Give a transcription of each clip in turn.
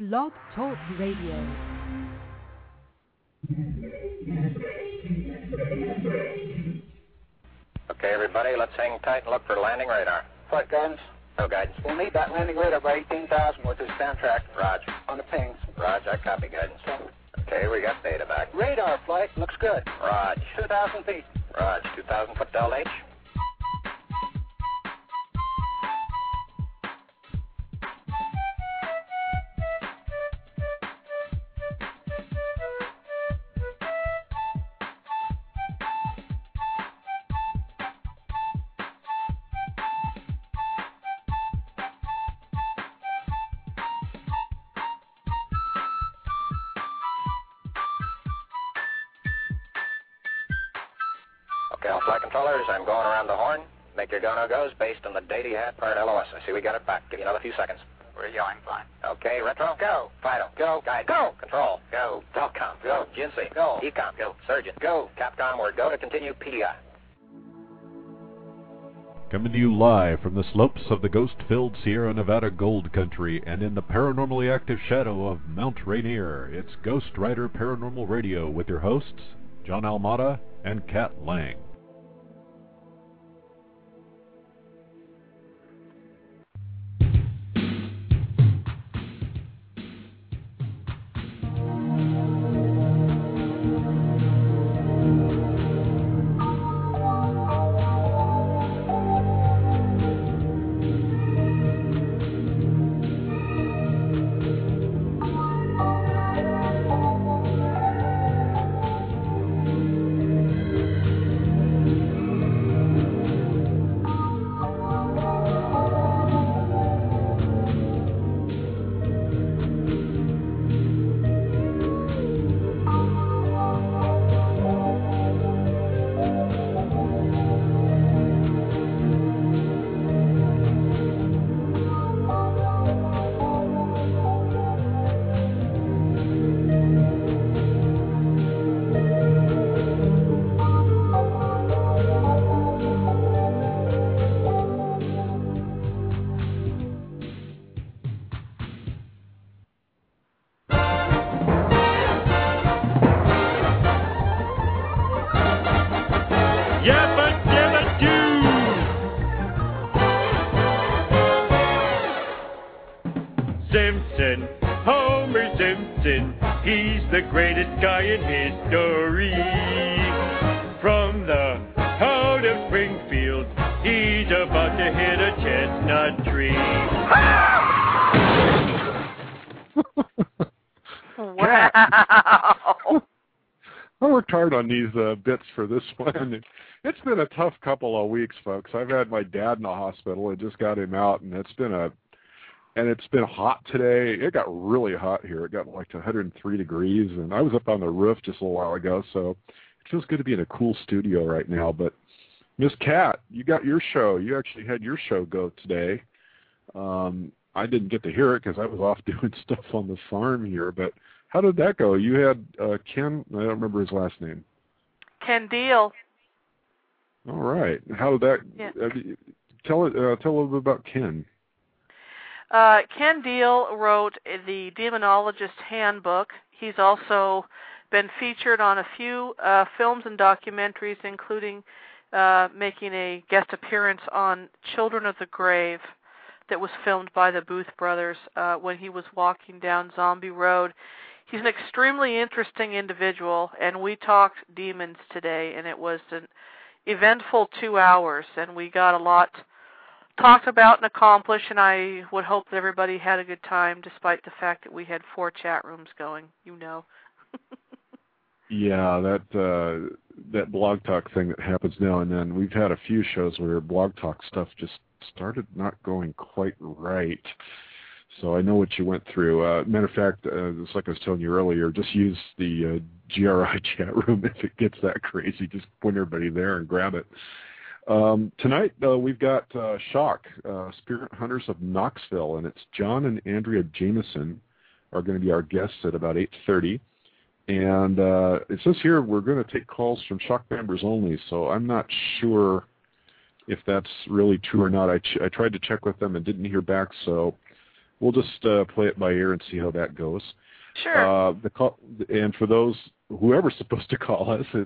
Blog Talk Radio. Okay, everybody, let's hang tight and look for landing radar. Flight guidance. No guidance. We'll need that landing radar by 18,000 with this soundtrack. Roger. On the pings. Roger, I copy guidance. Okay, we got data back. Radar flight looks good. Roger. 2,000 feet. Roger, 2,000 foot Delta H. Okay, all flight controllers, I'm going around the horn. Make your go-no-goes based on the data you had prior to LOS. I see we got it back. Give you another few seconds. We're yelling fine. Okay, retro. Go. Fido. Go. Guide. Go. Control. Go. Telcom. Go. GNC. Go. Ecom. Go. Surgeon. Go. Capcom, we're go to continue PDI. Coming to you live from the slopes of the ghost-filled Sierra Nevada Gold Country and in the paranormally active shadow of Mount Rainier, it's Ghost Rider Paranormal Radio with your hosts, John Almada and Kat Lang. Simpson, Homer Simpson, he's the greatest guy in history. From the town of Springfield, he's about to hit a chestnut tree. Wow! I worked hard on these bits for this one. It's been a tough couple of weeks, folks. I've had my dad in the hospital. I just got him out, and it's been hot today. It got really hot here. It got like to 103 degrees, and I was up on the roof just a little while ago, so it feels good to be in a cool studio right now. But Miss Kat, you got your show. You actually had your show go today. I didn't get to hear it because I was off doing stuff on the farm here, but how did that go? You had Ken, I don't remember his last name. Ken Deal. All right. How did that, yeah. Tell a little bit about Ken. Ken Deal wrote the Demonologist Handbook. He's also been featured on a few films and documentaries, including making a guest appearance on Children of the Grave that was filmed by the Booth brothers when he was walking down Zombie Road. He's an extremely interesting individual, and we talked demons today, and it was an eventful 2 hours, and we got a lot talked about and accomplished, and I would hope that everybody had a good time despite the fact that we had 4 chat rooms going, you know. Yeah, that Blog Talk thing that happens now and then. We've had a few shows where Blog Talk stuff just started not going quite right. So I know what you went through. Matter of fact, just like I was telling you earlier, just use the GRI chat room if it gets that crazy. Just point everybody there and grab it. Tonight we've got Shock, Spirit Hunters of Knoxville, and it's John and Andrea Jameson are going to be our guests at about 8:30. And it says here we're going to take calls from Shock members only, so I'm not sure if that's really true or not. I tried to check with them and didn't hear back, so we'll just play it by ear and see how that goes. Sure. And for those, whoever's supposed to call us, it's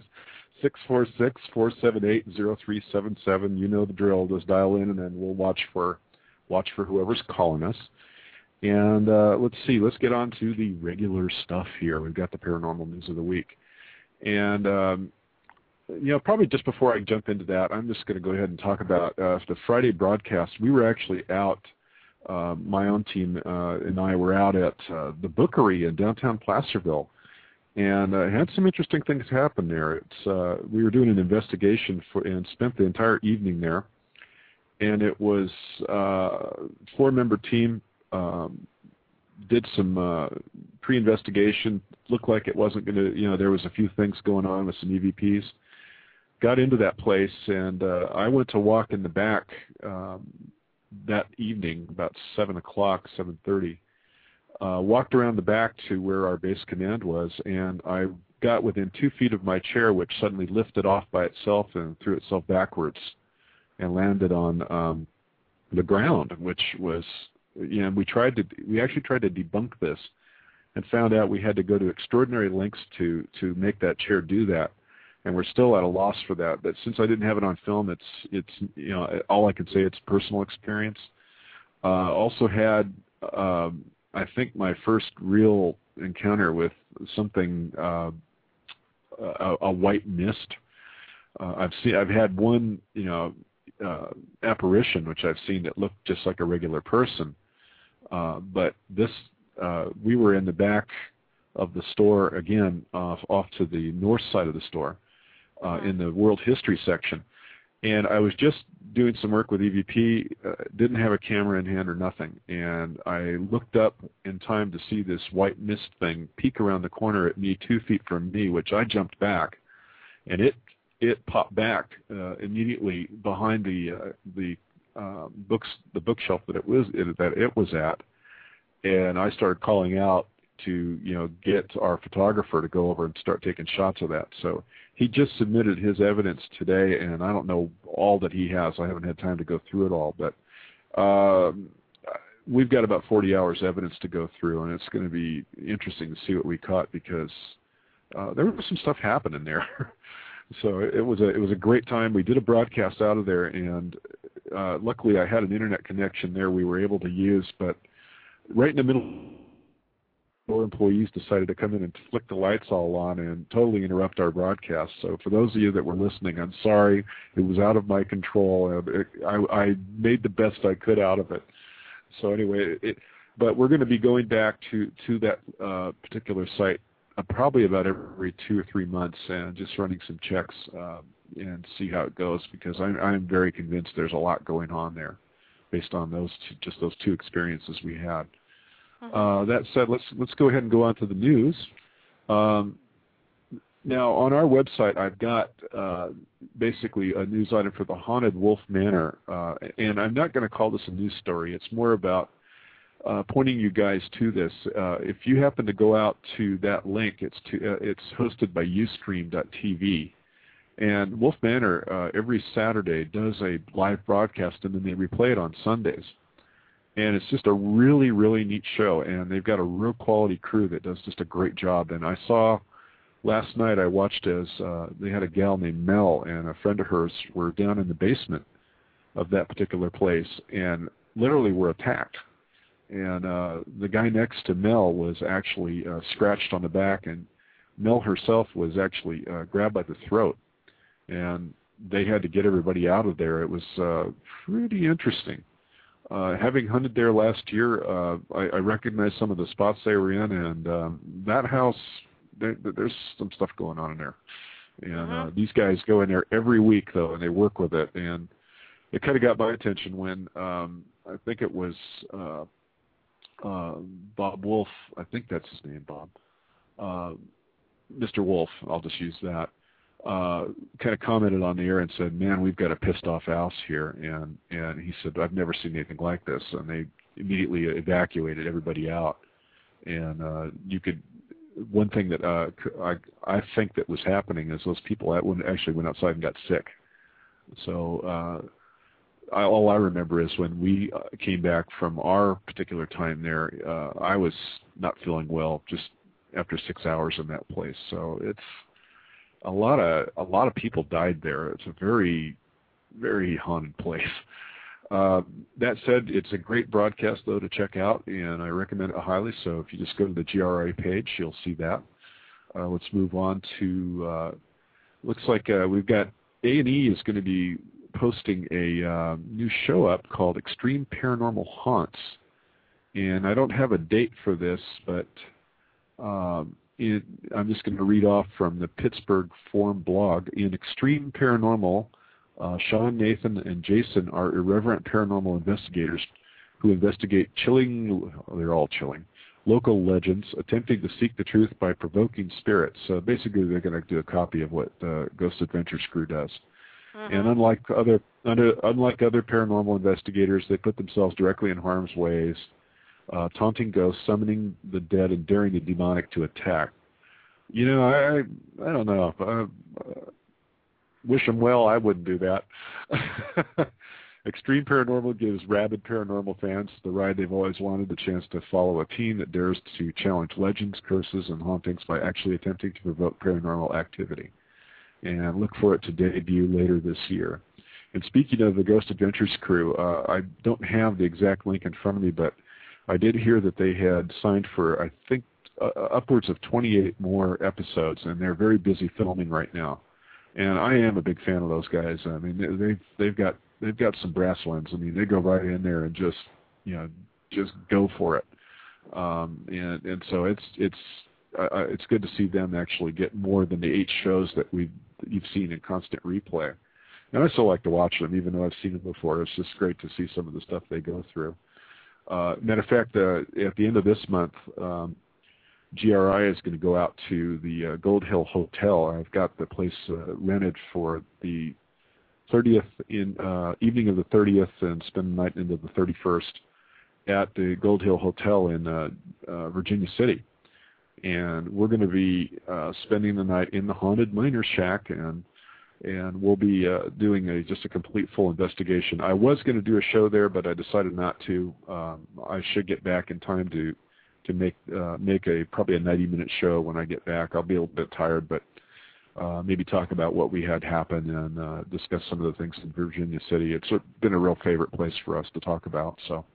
646-478-0377. You know the drill. Just dial in, and then we'll watch for whoever's calling us. And let's see. Let's get on to the regular stuff here. We've got the paranormal news of the week. And, probably just before I jump into that, I'm just going to go ahead and talk about the Friday broadcast. We were actually out, my own team and I were out at the Bookery in downtown Placerville. And had some interesting things happen there. We were doing an investigation and spent the entire evening there. And it was a 4-member team, did some pre-investigation. Looked like it wasn't going to, there was a few things going on with some EVPs. Got into that place, and I went to walk in the back that evening, about 7 o'clock, 7:30. Walked around the back to where our base command was, and I got within 2 feet of my chair, which suddenly lifted off by itself and threw itself backwards and landed on the ground, which was, we actually tried to debunk this and found out we had to go to extraordinary lengths to make that chair do that, and we're still at a loss for that. But since I didn't have it on film, it's all I can say, it's personal experience. Also had I think my first real encounter with something, a white mist. I've had one, apparition which I've seen that looked just like a regular person. But this, we were in the back of the store again, off to the north side of the store, in the World History section. And I was just doing some work with EVP, didn't have a camera in hand or nothing. And I looked up in time to see this white mist thing peek around the corner at me 2 feet from me, which I jumped back. And it popped back immediately behind the bookshelf that it was at. And I started calling out to get our photographer to go over and start taking shots of that. So he just submitted his evidence today, and I don't know all that he has. I haven't had time to go through it all, but we've got about 40 hours evidence to go through, and it's going to be interesting to see what we caught, because there was some stuff happening there. So it was a great time. We did a broadcast out of there, and luckily I had an internet connection there we were able to use, but right in the middle, our employees decided to come in and flick the lights all on and totally interrupt our broadcast. So for those of you that were listening, I'm sorry. It was out of my control. I made the best I could out of it. So anyway, but we're going to be going back to that particular site probably about every 2 or 3 months and just running some checks and see how it goes, because I'm very convinced there's a lot going on there based on those two experiences we had. That said, let's go ahead and go on to the news. Now, on our website, I've got basically a news item for the Haunted Wolf Manor, and I'm not going to call this a news story. It's more about pointing you guys to this. If you happen to go out to that link, it's hosted by Ustream.tv, and Wolf Manor every Saturday does a live broadcast, and then they replay it on Sundays. And it's just a really, really neat show, and they've got a real quality crew that does just a great job. And I saw last night, I watched as they had a gal named Mel and a friend of hers were down in the basement of that particular place and literally were attacked. And the guy next to Mel was actually scratched on the back, and Mel herself was actually grabbed by the throat. And they had to get everybody out of there. It was pretty interesting. Having hunted there last year, I recognized some of the spots they were in, and that house, there's some stuff going on in there. And these guys go in there every week, though, and they work with it. And it kind of got my attention when I think it was Bob Wolf. I think that's his name, Bob. Mr. Wolf, I'll just use that. Kind of commented on the air and said, "Man, we've got a pissed off house here." And he said, "I've never seen anything like this." And they immediately evacuated everybody out. And one thing that I think that was happening is those people that actually went outside and got sick. So all I remember is when we came back from our particular time there, I was not feeling well just after 6 hours in that place. So it's a lot of people died there. It's a very, very haunted place. That said, it's a great broadcast, though, to check out, and I recommend it highly. So if you just go to the GRI page, you'll see that. Let's move on to, looks like we've got A&E is going to be posting a new show up called Extreme Paranormal Haunts. And I don't have a date for this, but I'm just going to read off from the Pittsburgh Forum blog. In Extreme Paranormal, Sean, Nathan, and Jason are irreverent paranormal investigators who investigate they're all chilling, local legends, attempting to seek the truth by provoking spirits. So basically they're going to do a copy of what the Ghost Adventures crew does. And unlike other paranormal investigators, they put themselves directly in harm's ways, taunting ghosts, summoning the dead, and daring the demonic to attack. You know, I don't know. Wish them well. I wouldn't do that. Extreme Paranormal gives rabid paranormal fans the ride they've always wanted, the chance to follow a team that dares to challenge legends, curses, and hauntings by actually attempting to provoke paranormal activity. And look for it to debut later this year. And speaking of the Ghost Adventures crew, I don't have the exact link in front of me, but I did hear that they had signed for, I think, upwards of 28 more episodes, and they're very busy filming right now. And I am a big fan of those guys. I mean, they've got some brass ones. I mean, they go right in there and just go for it. And so it's good to see them actually get more than the 8 shows that you've seen in constant replay. And I still like to watch them, even though I've seen them before. It's just great to see some of the stuff they go through. Matter of fact, at the end of this month, GRI is going to go out to the Gold Hill Hotel. I've got the place rented for the 30th evening of the 30th, and spend the night into the 31st at the Gold Hill Hotel in Virginia City. And we're going to be spending the night in the haunted Miner's Shack, and we'll be doing just a complete full investigation. I was going to do a show there, but I decided not to. I should get back in time to make probably a 90-minute show when I get back. I'll be a little bit tired, but maybe talk about what we had happen and discuss some of the things in Virginia City. It's been a real favorite place for us to talk about. So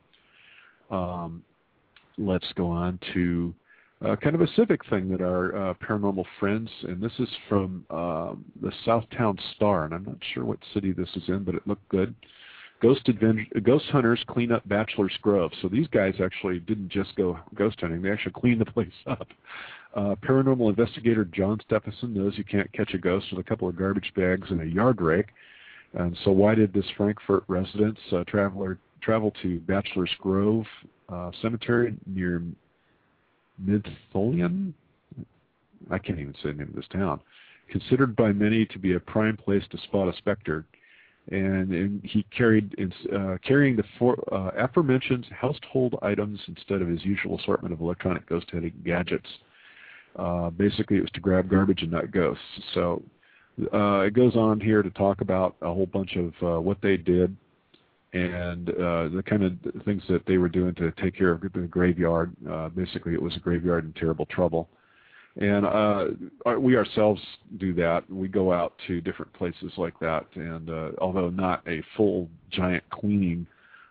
let's go on to kind of a civic thing that our paranormal friends, and this is from the Southtown Star, and I'm not sure what city this is in, but it looked good. Ghost hunters clean up Bachelor's Grove. So these guys actually didn't just go ghost hunting. They actually cleaned the place up. Paranormal investigator John Stephenson knows you can't catch a ghost with a couple of garbage bags and a yard rake. And so why did this Frankfurt resident travel to Bachelor's Grove Cemetery near Midtholien? I can't even say the name of this town. Considered by many to be a prime place to spot a specter. And he carrying the aforementioned household items instead of his usual assortment of electronic ghost-hunting gadgets. Basically, it was to grab garbage and not ghosts. So it goes on here to talk about a whole bunch of what they did and the kind of things that they were doing to take care of the graveyard. Basically, it was a graveyard in terrible trouble. And we ourselves do that. We go out to different places like that, and although not a full giant cleaning,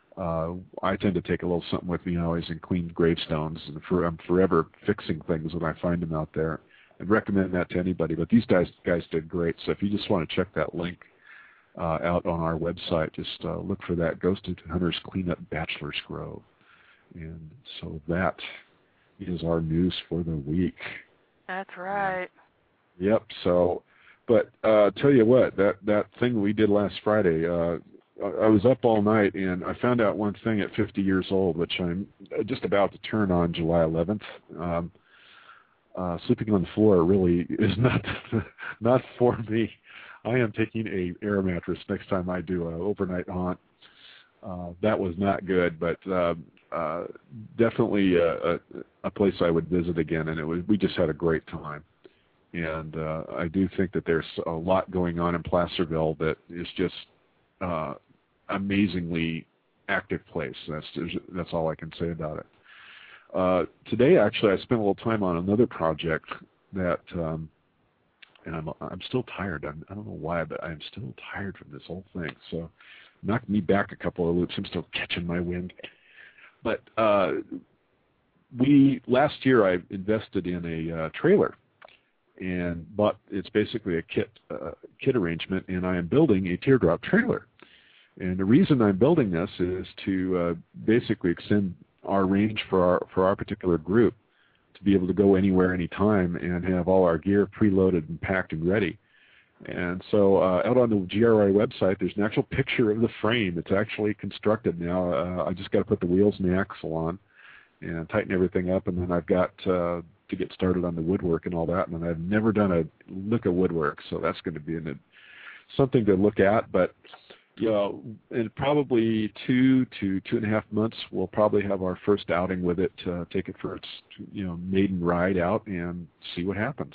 I tend to take a little something with me always and clean gravestones. And I'm forever fixing things when I find them out there. I'd recommend that to anybody. But these guys did great. So if you just want to check that link out on our website, just look for that. Ghost Hunters Clean Up Bachelor's Grove. And so that is our news for the week. That's right. Yep. So, but tell you what, that thing we did last Friday, I was up all night and I found out one thing at 50 years old, which I'm just about to turn on July 11th. Sleeping on the floor really is not for me. I am taking a air mattress next time I do an overnight haunt. That was not good, but definitely a place I would visit again, and we just had a great time. And I do think that there's a lot going on in Placerville that is just amazingly active place. That's all I can say about it. Today, actually, I spent a little time on another project that, and I'm still tired. I don't know why, but I'm still tired from this whole thing. So, knocked me back a couple of loops. I'm still catching my wind. But last year I invested in a trailer, and it's basically a kit arrangement, and I am building a teardrop trailer. And the reason I'm building this is to basically extend our range for our particular group, to be able to go anywhere, anytime, and have all our gear preloaded and packed and ready. And so out on the GRI website, there's an actual picture of the frame. It's actually constructed now. I just got to put the wheels and the axle on and tighten everything up, and then I've got to get started on the woodwork and all that. And then I've never done a lick of woodwork, so that's going to be something to look at. But in probably 2 to 2.5 months, we'll probably have our first outing with it, take it for its maiden ride out and see what happens.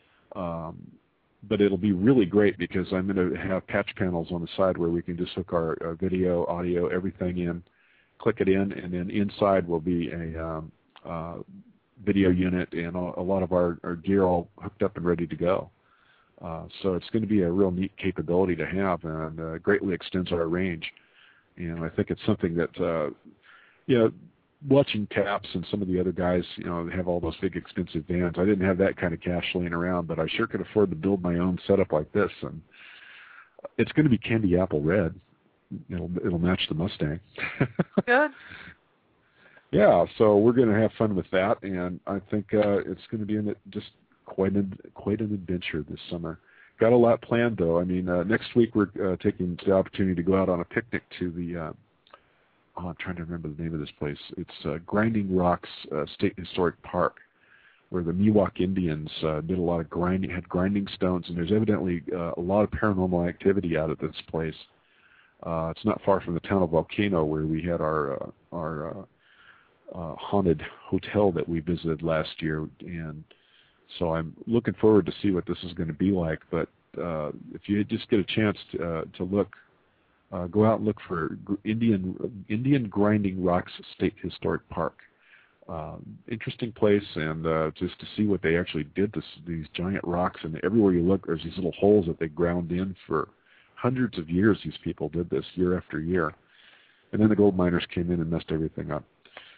But it'll be really great because I'm going to have patch panels on the side where we can just hook our video, audio, everything in, click it in, and then inside will be a video unit and a lot of our gear all hooked up and ready to go. So it's going to be a real neat capability to have, and greatly extends our range. And I think it's something that, watching Taps and some of the other guys, have all those big expensive vans. I didn't have that kind of cash laying around, but I sure could afford to build my own setup like this. And it's going to be candy apple red. It'll match the Mustang. Good. Yeah, so we're going to have fun with that, and I think it's going to be just quite an adventure this summer. Got a lot planned, though. I mean, next week we're taking the opportunity to go out on a picnic to the I'm trying to remember the name of this place. It's Grinding Rocks State Historic Park, where the Miwok Indians did a lot of grinding, had grinding stones, and there's evidently a lot of paranormal activity out at this place. It's not far from the town of Volcano, where we had our haunted hotel that we visited last year, and so I'm looking forward to see what this is going to be like. But if you just get a chance to look, go out and look for Indian Grinding Rocks State Historic Park. Interesting place, and just to see what they actually did to these giant rocks, and everywhere you look, there's these little holes that they ground in for hundreds of years. These people did this year after year, and then the gold miners came in and messed everything up.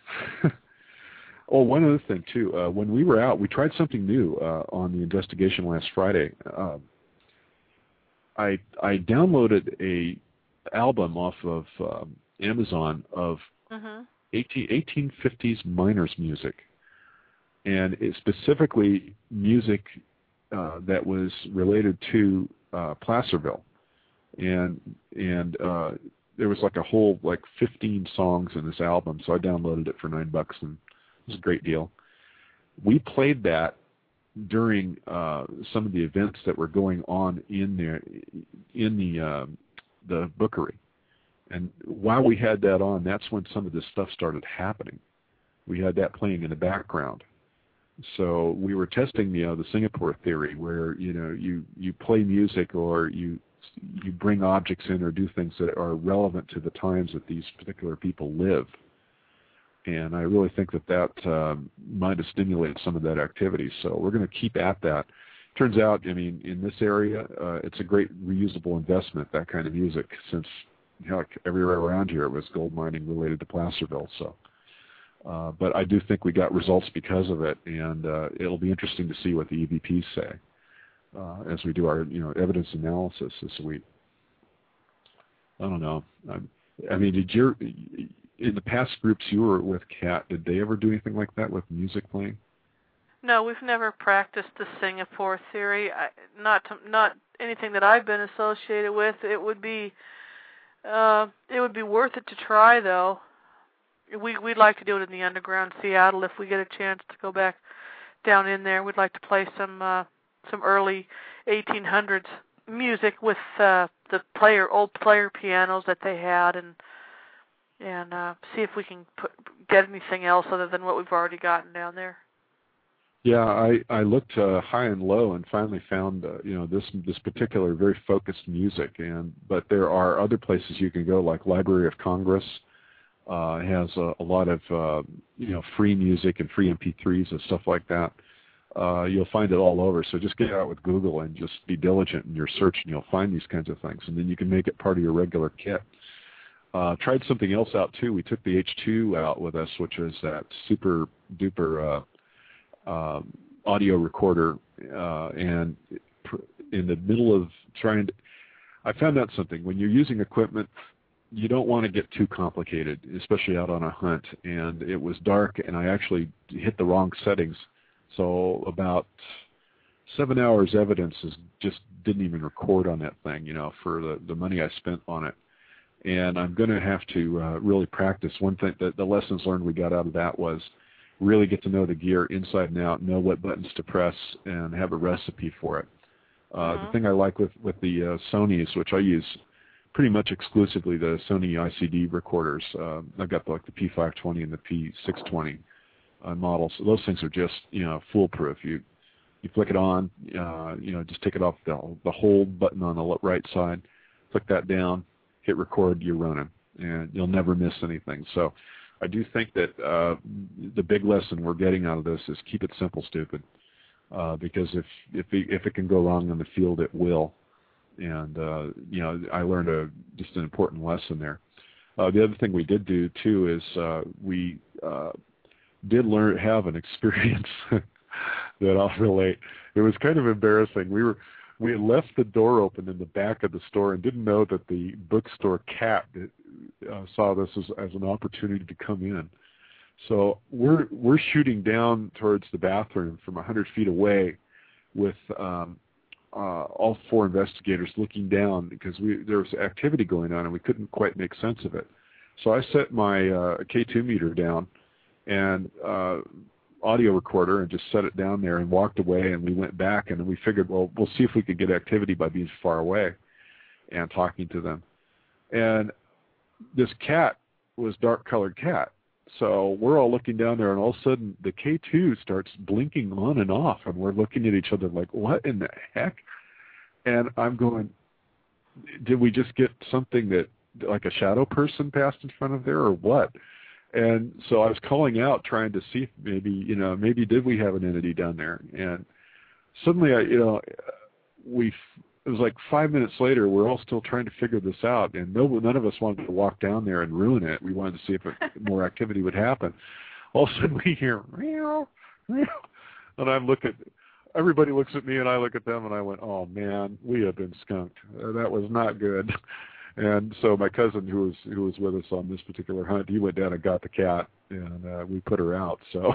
Oh, one other thing too. When we were out, we tried something new on the investigation last Friday. I downloaded a album off of Amazon of 1850s miners music, and it's specifically music that was related to Placerville, and there was like a whole 15 songs in this album. So I downloaded it for $9, and it was a great deal. We played that during some of the events that were going on in the bookery. And while we had that on, that's when some of this stuff started happening. We had that playing in the background. So we were testing the Singapore theory, where you play music, or you bring objects in or do things that are relevant to the times that these particular people live. And I really think that might have stimulated some of that activity. So we're going to keep at that. Turns out, in this area, it's a great reusable investment, that kind of music, since everywhere around here it was gold mining related to Placerville. So, but I do think we got results because of it, and it'll be interesting to see what the EVPs say as we do our evidence analysis this week. I don't know. In the past groups you were with, Kat, did they ever do anything like that with music playing? No, we've never practiced the Singapore theory. Not anything that I've been associated with. It would be worth it to try, though. We'd like to do it in the underground Seattle if we get a chance to go back down in there. We'd like to play some early 1800s music with the old player pianos that they had, and see if we can get anything else other than what we've already gotten down there. Yeah, I looked high and low and finally found this particular very focused music, but there are other places you can go, like Library of Congress has a lot of free music and free MP3s and stuff like that. You'll find it all over. So just get out with Google and just be diligent in your search, and you'll find these kinds of things, and then you can make it part of your regular kit. Tried something else out too. We took the H2 out with us, which was that super duper audio recorder, and in the middle of I found out something. When you're using equipment, you don't want to get too complicated, especially out on a hunt. And it was dark, and I actually hit the wrong settings. So about 7 hours evidence just didn't even record on that thing, for the money I spent on it. And I'm going to have to really practice. One thing, the lessons learned we got out of that was really get to know the gear inside and out, know what buttons to press, and have a recipe for it. The thing I like with the Sonys, which I use pretty much exclusively, the Sony ICD recorders. I've got the P520 and the P620 models. So those things are just foolproof. You flick it on, just take it off the hold button on the right side, flick that down, hit record, you're running, and you'll never miss anything. So I do think that the big lesson we're getting out of this is keep it simple, stupid. Because if it can go wrong in the field, it will. And I learned just an important lesson there. The other thing we did do too is we did have an experience that I'll relate. It was kind of embarrassing. We had left the door open in the back of the store and didn't know that the bookstore cat saw this as an opportunity to come in. So we're shooting down towards the bathroom from 100 feet away with all four investigators looking down because there was activity going on and we couldn't quite make sense of it. So I set my K2 meter down and audio recorder and just set it down there and walked away, and we went back and we figured, well, we'll see if we could get activity by being far away and talking to them. And this cat was dark-colored cat. So we're all looking down there, and all of a sudden the K2 starts blinking on and off, and we're looking at each other like, what in the heck? And I'm going, did we just get something that, like a shadow person passed in front of there or what? And so I was calling out, trying to see if maybe did we have an entity down there? And suddenly, it was like 5 minutes later, we're all still trying to figure this out, and none of us wanted to walk down there and ruin it. We wanted to see if more activity would happen. All of a sudden, we hear meow, meow, and everybody looks at me, and I look at them, and I went, oh man, we have been skunked. That was not good. And so my cousin, who was with us on this particular hunt, he went down and got the cat, and we put her out. So,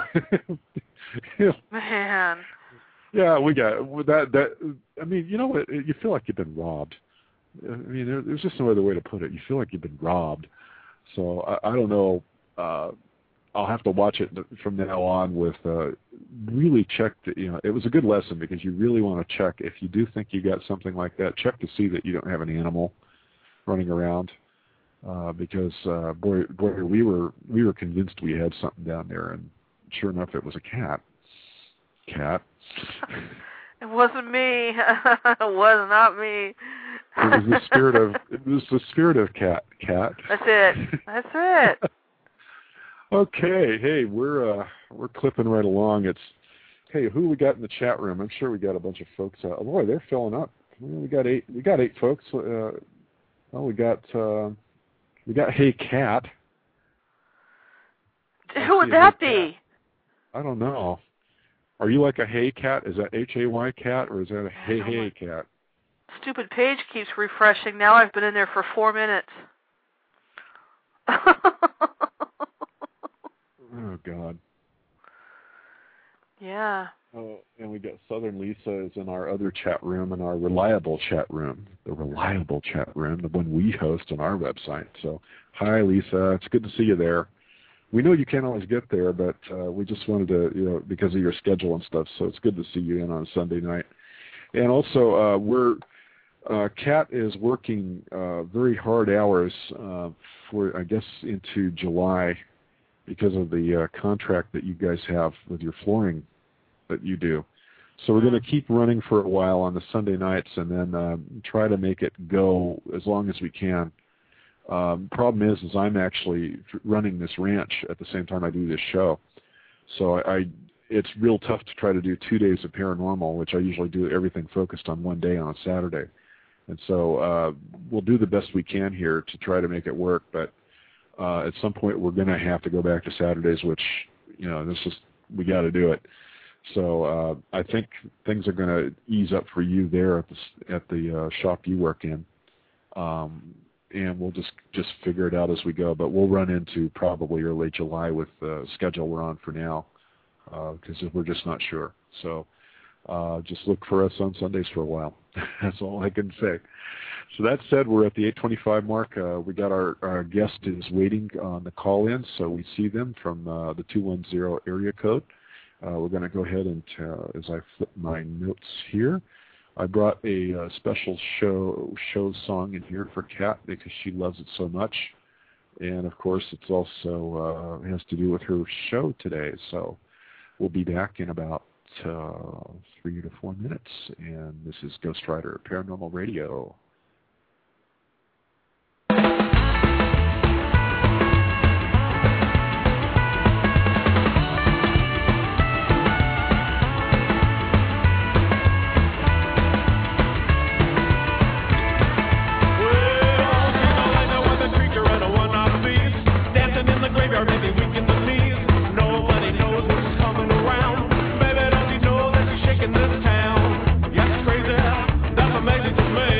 man. Yeah, we got that. I mean, you know what? You feel like you've been robbed. I mean, there's just no other way to put it. You feel like you've been robbed. So I don't know. I'll have to watch it from now on with really check. It was a good lesson because you really want to check if you do think you got something like that. Check to see that you don't have an animal running around. Because boy, we were convinced we had something down there, and sure enough, it was a cat. It wasn't me. It was not me. It was the spirit of cat. That's it. Okay. Hey, we're clipping right along. Hey, who we got in the chat room? I'm sure we got a bunch of folks out. Oh boy, they're filling up. We got eight folks. We got Hey Cat. Who would that be? I don't know. Are you like a Hey Cat? Is that Hay cat, or is that a Hey Cat? Stupid page keeps refreshing. Now I've been in there for 4 minutes. Oh God. Yeah. Oh, and we got Southern Lisa is in our other chat room, in our reliable chat room, the reliable chat room, the one we host on our website. So, hi Lisa, it's good to see you there. We know you can't always get there, but we just wanted to, because of your schedule and stuff. So it's good to see you in on a Sunday night. And also, Kat is working very hard hours for, I guess, into July because of the contract that you guys have with your flooring that you do. So we're going to keep running for a while on the Sunday nights and then try to make it go as long as we can. Problem is I'm actually running this ranch at the same time I do this show. So it's real tough to try to do 2 days of paranormal, which I usually do everything focused on one day on a Saturday. And so we'll do the best we can here to try to make it work, but at some point we're going to have to go back to Saturdays, which, we got to do it. So I think things are going to ease up for you there at the shop you work in. And we'll just figure it out as we go. But we'll run into probably early July with the schedule we're on for now, because we're just not sure. So just look for us on Sundays for a while. That's all I can say. So that said, we're at the 8:25 mark. We got our guest is waiting on the call-in, so we see them from the 210 area code. We're going to go ahead and, as I flip my notes here, I brought a special show song in here for Kat because she loves it so much. And, of course, it's also has to do with her show today. So we'll be back in about 3 to 4 minutes. And this is Ghost Rider Paranormal Radio. Maybe we can believe nobody knows what's coming around. Baby, don't you know that you're shaking this town? Yes, it's crazy, that's amazing to me.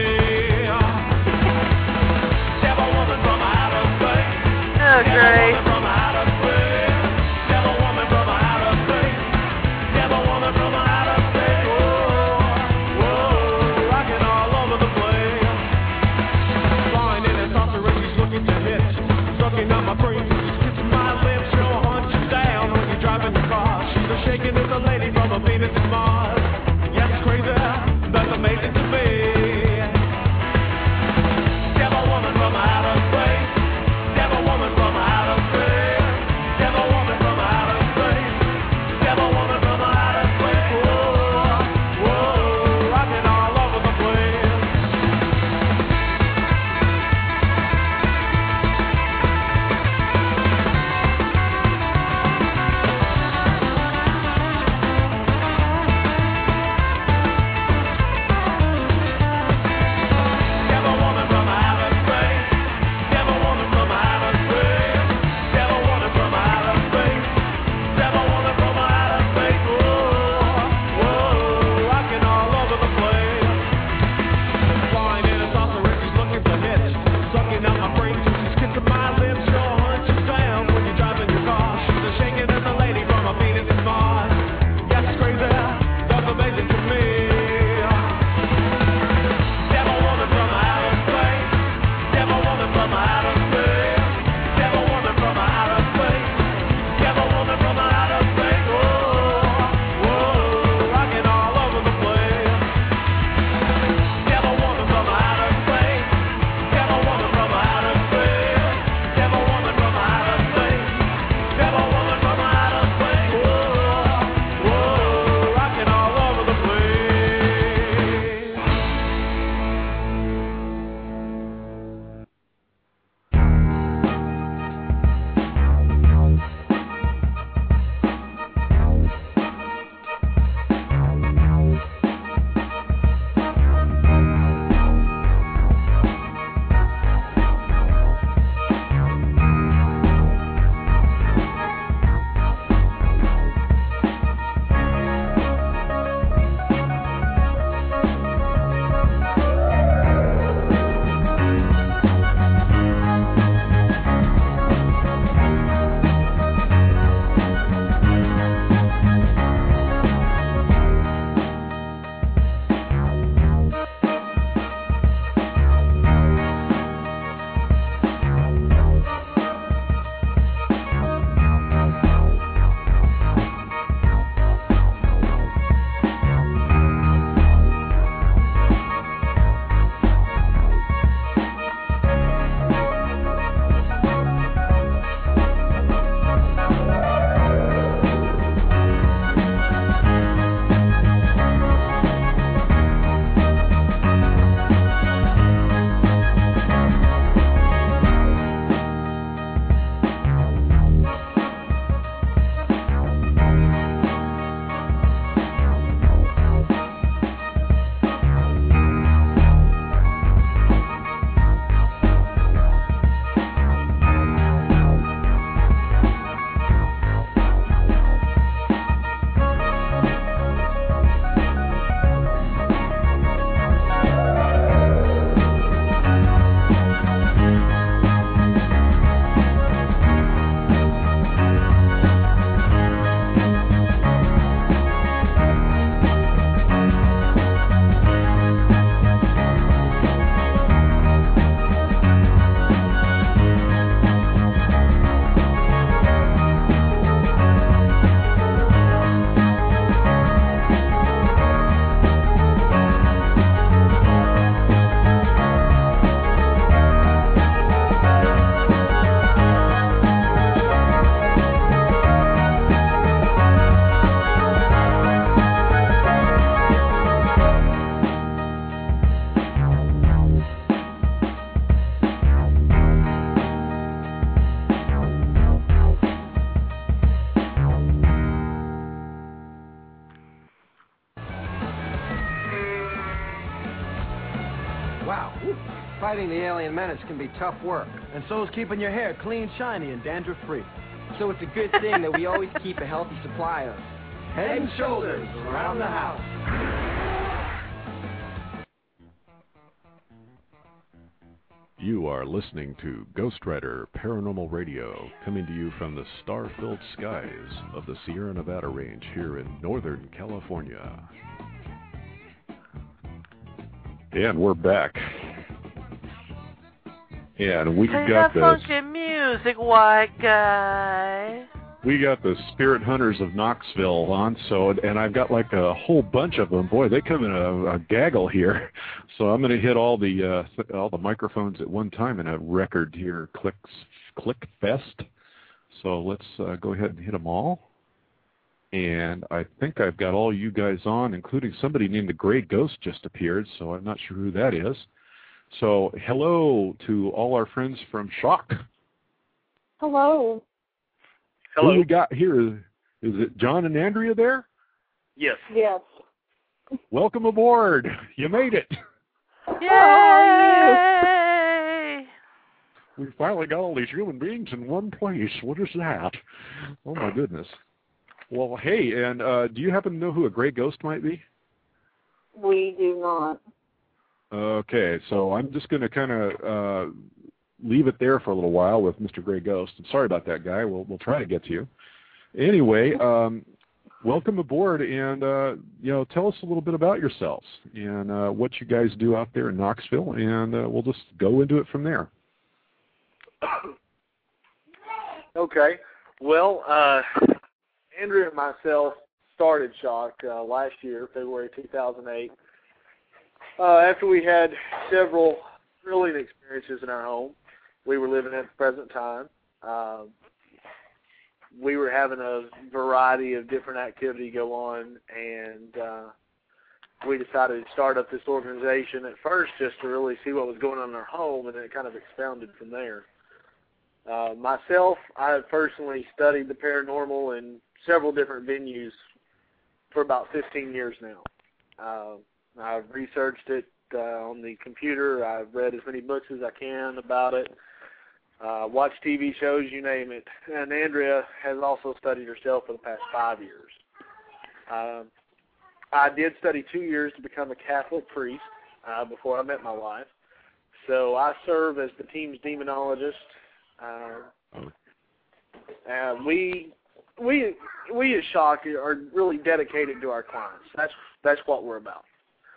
Devil woman from outer space. Oh, great. Devil woman from outer space. Devil woman from outer space. Devil woman from outer space. Whoa, whoa, rocking all over the place. Flying in a saucer, she's looking to hit. Sucking on my brain. Shaking is a lady from a Venus and Mars. Yes, crazy, that's amazing to me. Devil woman from outer space. Devil woman from outer space. Devil woman from outer space. Devil woman from outer space. Whoa, whoa, rocking all over the place. Fighting the alien menace can be tough work. And so is keeping your hair clean, shiny, and dandruff-free. So it's a good thing that we always keep a healthy supply of Head and Shoulders around the house. You are listening to Ghost Rider Paranormal Radio, coming to you from the star-filled skies of the Sierra Nevada range here in Northern California. And we're back. And we Play got that funky music, white guy. We got the Spirit Hunters of Knoxville on, and I've got like a whole bunch of them. Boy, they come in a gaggle here. So I'm going to hit all the microphones at one time in a record here, click fest. So let's go ahead and hit them all. And I think I've got all you guys on, including somebody named the Gray Ghost just appeared, so I'm not sure who that is. So hello to all our friends from Shock. Hello. Hello. Who we got here? Is it John and Andrea there? Yes. Yes. Welcome aboard. You made it. Yay! We finally got all these human beings in one place. What is that? Oh, my goodness. Well, hey, and do you happen to know who a Gray Ghost might be? We do not. Okay, so I'm just going to kind of leave it there for a little while with Mr. Gray Ghost. I'm sorry about that, guy. We'll try to get to you. Anyway, welcome aboard, and tell us a little bit about yourselves and what you guys do out there in Knoxville, and we'll just go into it from there. Okay. Well, Andrea and myself started Shock last year, February 2008. After we had several thrilling experiences in our home, we were living at the present time. We were having a variety of different activity go on, and we decided to start up this organization at first just to really see what was going on in our home, and then it kind of expounded from there. Myself, I have personally studied the paranormal in several different venues for about 15 years now. I've researched it on the computer. I've read as many books as I can about it. Watched TV shows, you name it. And Andrea has also studied herself for the past 5 years. I did study 2 years to become a Catholic priest before I met my wife. So I serve as the team's demonologist. We at Shock are really dedicated to our clients. That's what we're about.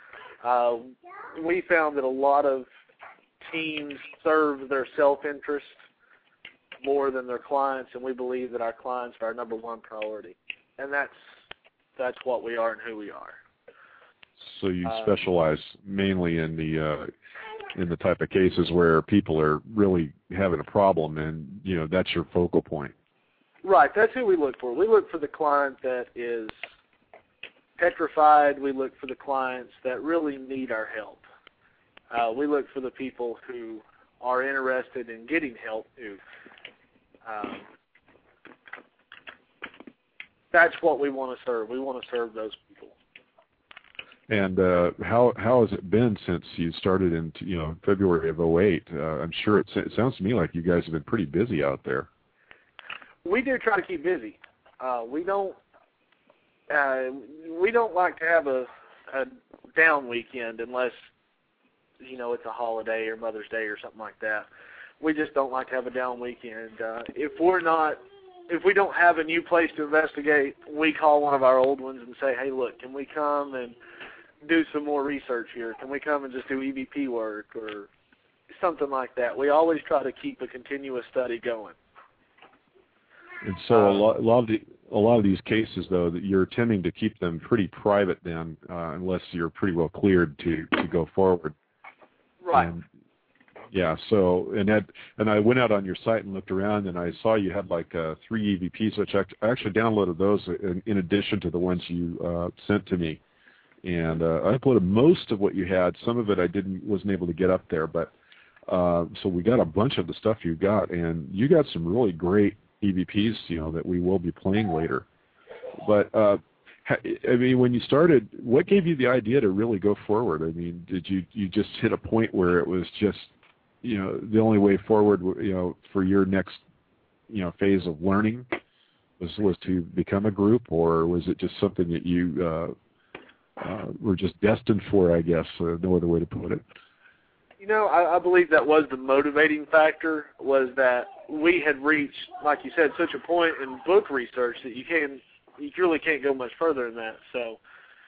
We found that a lot of teams serve their self-interest more than their clients, and we believe that our clients are our number one priority. And that's what we are and who we are. So you specialize mainly in the type of cases where people are really having a problem, and that's your focal point. Right, that's who we look for. We look for the client that is petrified. We look for the clients that really need our help. We look for the people who are interested in getting help too. That's what we want to serve. We want to serve those people. And how has it been since you started in February of 2008? I'm sure it sounds to me like you guys have been pretty busy out there. We do try to keep busy. We don't like to have a down weekend unless it's a holiday or Mother's Day or something like that. We just don't like to have a down weekend. If we don't have a new place to investigate, we call one of our old ones and say, hey, look, can we come and do some more research here? Can we come and just do EVP work or something like that? We always try to keep a continuous study going. And so a lot of these cases, though, that you're tending to keep them pretty private then, unless you're pretty well cleared to go forward. Right. Yeah. So and I went out on your site and looked around, and I saw you had like 3 EVPs, which I actually downloaded those in addition to the ones you sent to me. And I uploaded most of what you had. Some of it I wasn't able to get up there, but so we got a bunch of the stuff you got, and you got some really great EVPs, that we will be playing later. But I mean, when you started, what gave you the idea to really go forward? I mean, did you just hit a point where it was just the only way forward, for your next, phase of learning was to become a group, or was it just something that you were just destined for, I guess, no other way to put it? I believe that was the motivating factor, was that we had reached, like you said, such a point in book research that you really can't go much further than that. So,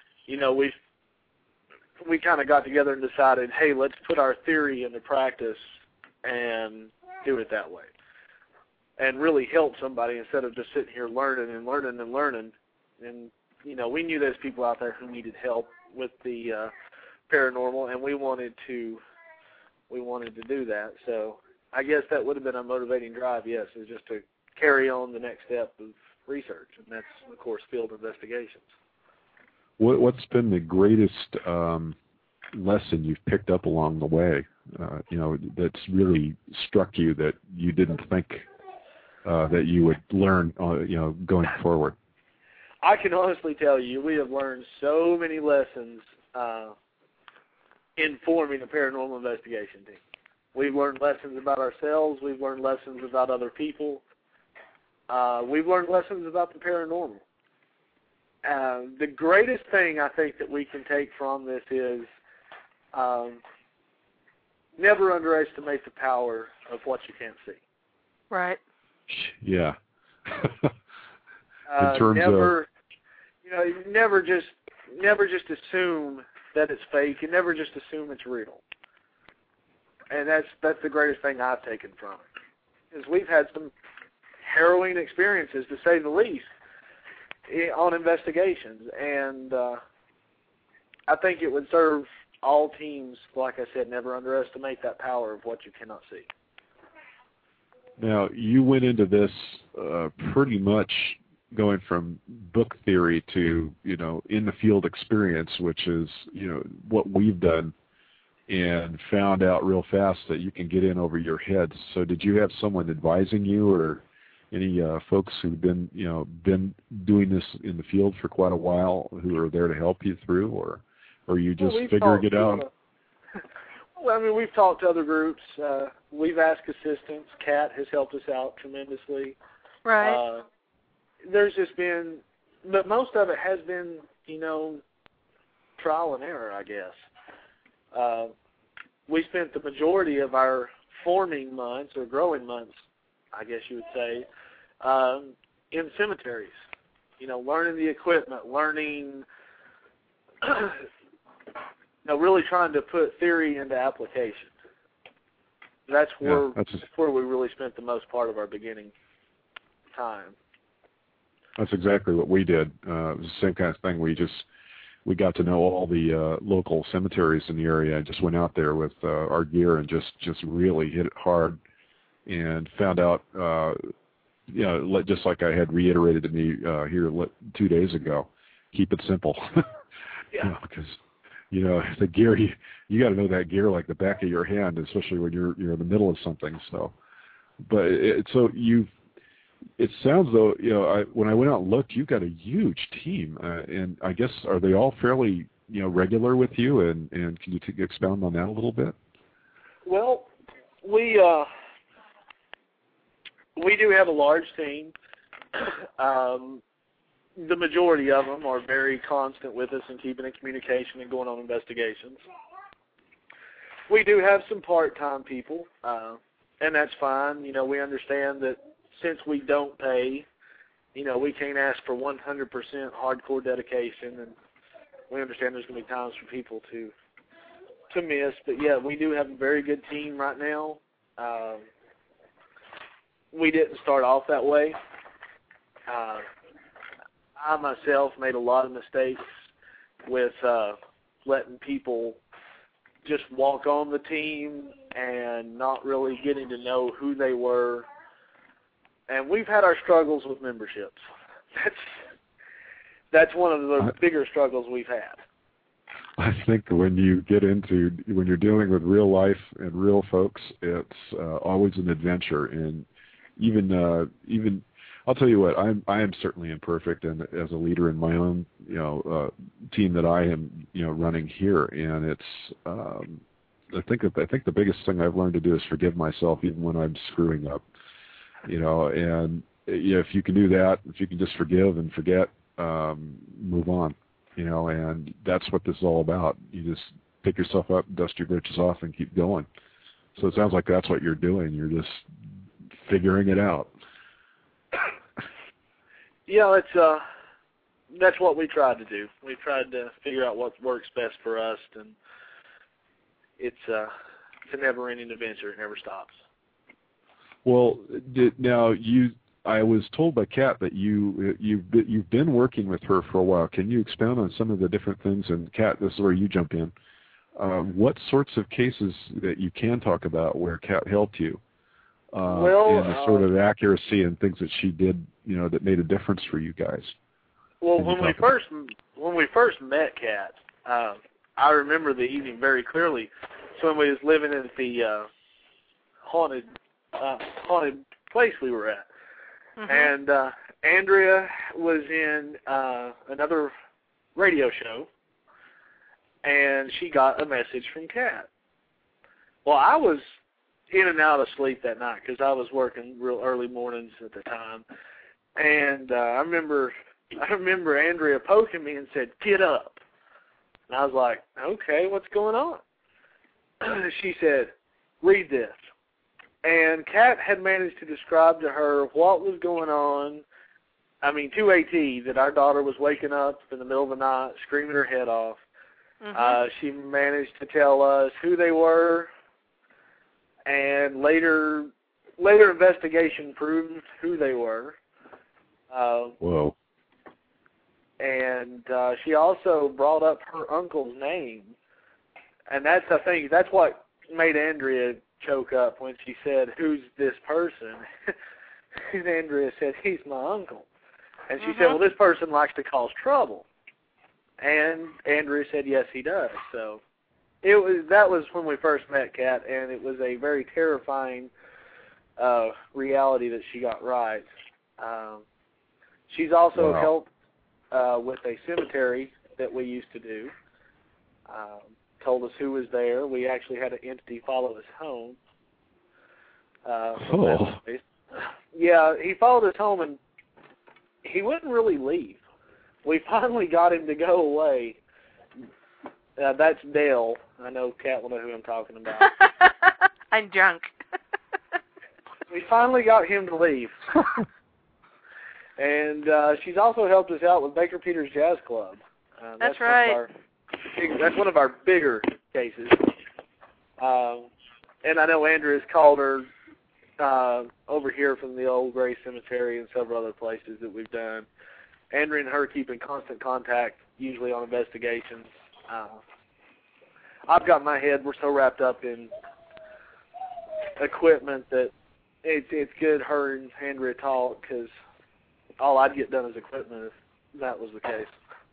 we kind of got together and decided, hey, let's put our theory into practice and do it that way, and really help somebody instead of just sitting here learning. And we knew there's people out there who needed help with the paranormal, and we wanted to do that. So I guess that would have been a motivating drive, yes, is just to carry on the next step of research, and that's, of course, field investigations. What's been the greatest lesson you've picked up along the way, that's really struck you that you didn't think that you would learn, going forward? I can honestly tell you we have learned so many lessons in forming a paranormal investigation team. We've learned lessons about ourselves. We've learned lessons about other people. We've learned lessons about the paranormal. The greatest thing I think that we can take from this is never underestimate the power of what you can't see. Right. Yeah. In terms of, never just assume that it's fake, and never just assume it's real. And that's the greatest thing I've taken from it, is we've had some harrowing experiences, to say the least, on investigations, and I think it would serve all teams, like I said, never underestimate that power of what you cannot see. Now, you went into this pretty much going from book theory to, in the field experience, which is, what we've done, and found out real fast that you can get in over your heads. So did you have someone advising you, or any folks who've been doing this in the field for quite a while who are there to help you through, or are you just figuring it out? Well, we've talked to other groups. We've asked assistance. Kat has helped us out tremendously. Right. There's just been, but most of it has been, trial and error, I guess. We spent the majority of our forming months, or growing months, I guess you would say, in cemeteries. Learning the equipment, learning, really trying to put theory into application. That's where we really spent the most part of our beginning time. That's exactly what we did. It was the same kind of thing. We got to know all the local cemeteries in the area, and just went out there with our gear and just really hit it hard, and found out, just like I had reiterated to me here 2 days ago, keep it simple. Yeah. Because the gear, you got to know that gear like the back of your hand, especially when you're in the middle of something. So, but it sounds though, when I went out and looked, you've got a huge team, and I guess, are they all fairly regular with you? And can you expound on that a little bit? Well, we do have a large team. The majority of them are very constant with us and keeping in communication and going on investigations. We do have some part-time people, and that's fine. We understand that since we don't pay, we can't ask for 100% hardcore dedication, and we understand there's going to be times for people to miss. But, yeah, we do have a very good team right now. We didn't start off that way. I myself made a lot of mistakes with letting people just walk on the team and not really getting to know who they were. And we've had our struggles with memberships. That's one of the bigger struggles we've had. I think when you're dealing with real life and real folks, it's always an adventure. And even I'll tell you what, I am certainly imperfect, and as a leader in my own team that I am running here, and I think the biggest thing I've learned to do is forgive myself even when I'm screwing up. And if you can do that, if you can just forgive and forget, move on. And that's what this is all about. You just pick yourself up, dust your britches off, and keep going. So it sounds like that's what you're doing. You're just figuring it out. Yeah, that's what we tried to do. We tried to figure out what works best for us, and it's a never-ending adventure. It never stops. Well, I was told by Kat that you've been working with her for a while. Can you expound on some of the different things? And Kat, this is where you jump in. What sorts of cases that you can talk about where Kat helped you? And the sort of accuracy and things that she did, that made a difference for you guys. Well, when we first met Kat, I remember the evening very clearly. So when we was living in the haunted place we were at, and Andrea was in another radio show, and she got a message from Kat. Well, I was in and out of sleep that night because I was working real early mornings at the time, and I remember Andrea poking me and said, "Get up." And I was like, "Okay, what's going on?" She said, "Read this." And Kat had managed to describe to her what was going on. I mean, to AT, that our daughter was waking up in the middle of the night, screaming her head off. She managed to tell us who they were, and later investigation proved who they were. Whoa. And she also brought up her uncle's name. And that's the thing. That's what made Andrea choke up when she said, "Who's this person?" And Andrea said, "He's my uncle." And she said, "Well, this person likes to cause trouble." And Andrea said, "Yes, he does." So that was when we first met Kat, and it was a very terrifying reality that she got right. She's also helped with a cemetery that we used to do. Told us who was there. We actually had an entity follow us home. Yeah, he followed us home, and he wouldn't really leave. We finally got him to go away. That's Dale. I know Kat will know who I'm talking about. I'm drunk. We finally got him to leave. And she's also helped us out with Baker Peters Jazz Club. That's right. That's one of our bigger cases. And I know Andrea's called her over here from the old Gray Cemetery and several other places that we've done. Andrea and her keep in constant contact, usually on investigations. I've got my head, we're so wrapped up in equipment that it's good her and Andrea talk, because all I'd get done is equipment if that was the case.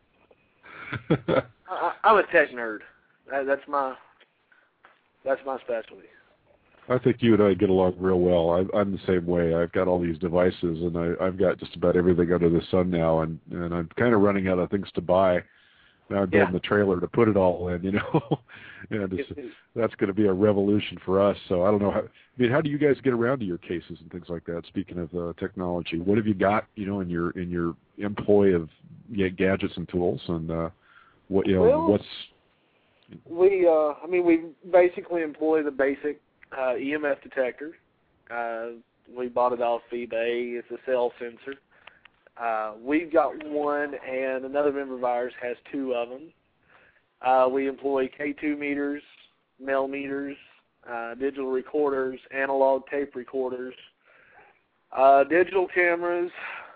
I'm a tech nerd. That's my specialty. I think you and I get along real well. I'm the same way. I've got all these devices, and I've got just about everything under the sun now, and I'm kind of running out of things to buy. Now I'm building the trailer to put it all in, and that's going to be a revolution for us. So I don't know. How do you guys get around to your cases and things like that? Speaking of technology, what have you got, in your employ of gadgets and tools, and what's? We basically employ the basic EMF detector. We bought it off eBay. It's a cell sensor. We've got one, and another member of ours has two of them. We employ K2 meters, Mel meters, digital recorders, analog tape recorders, digital cameras.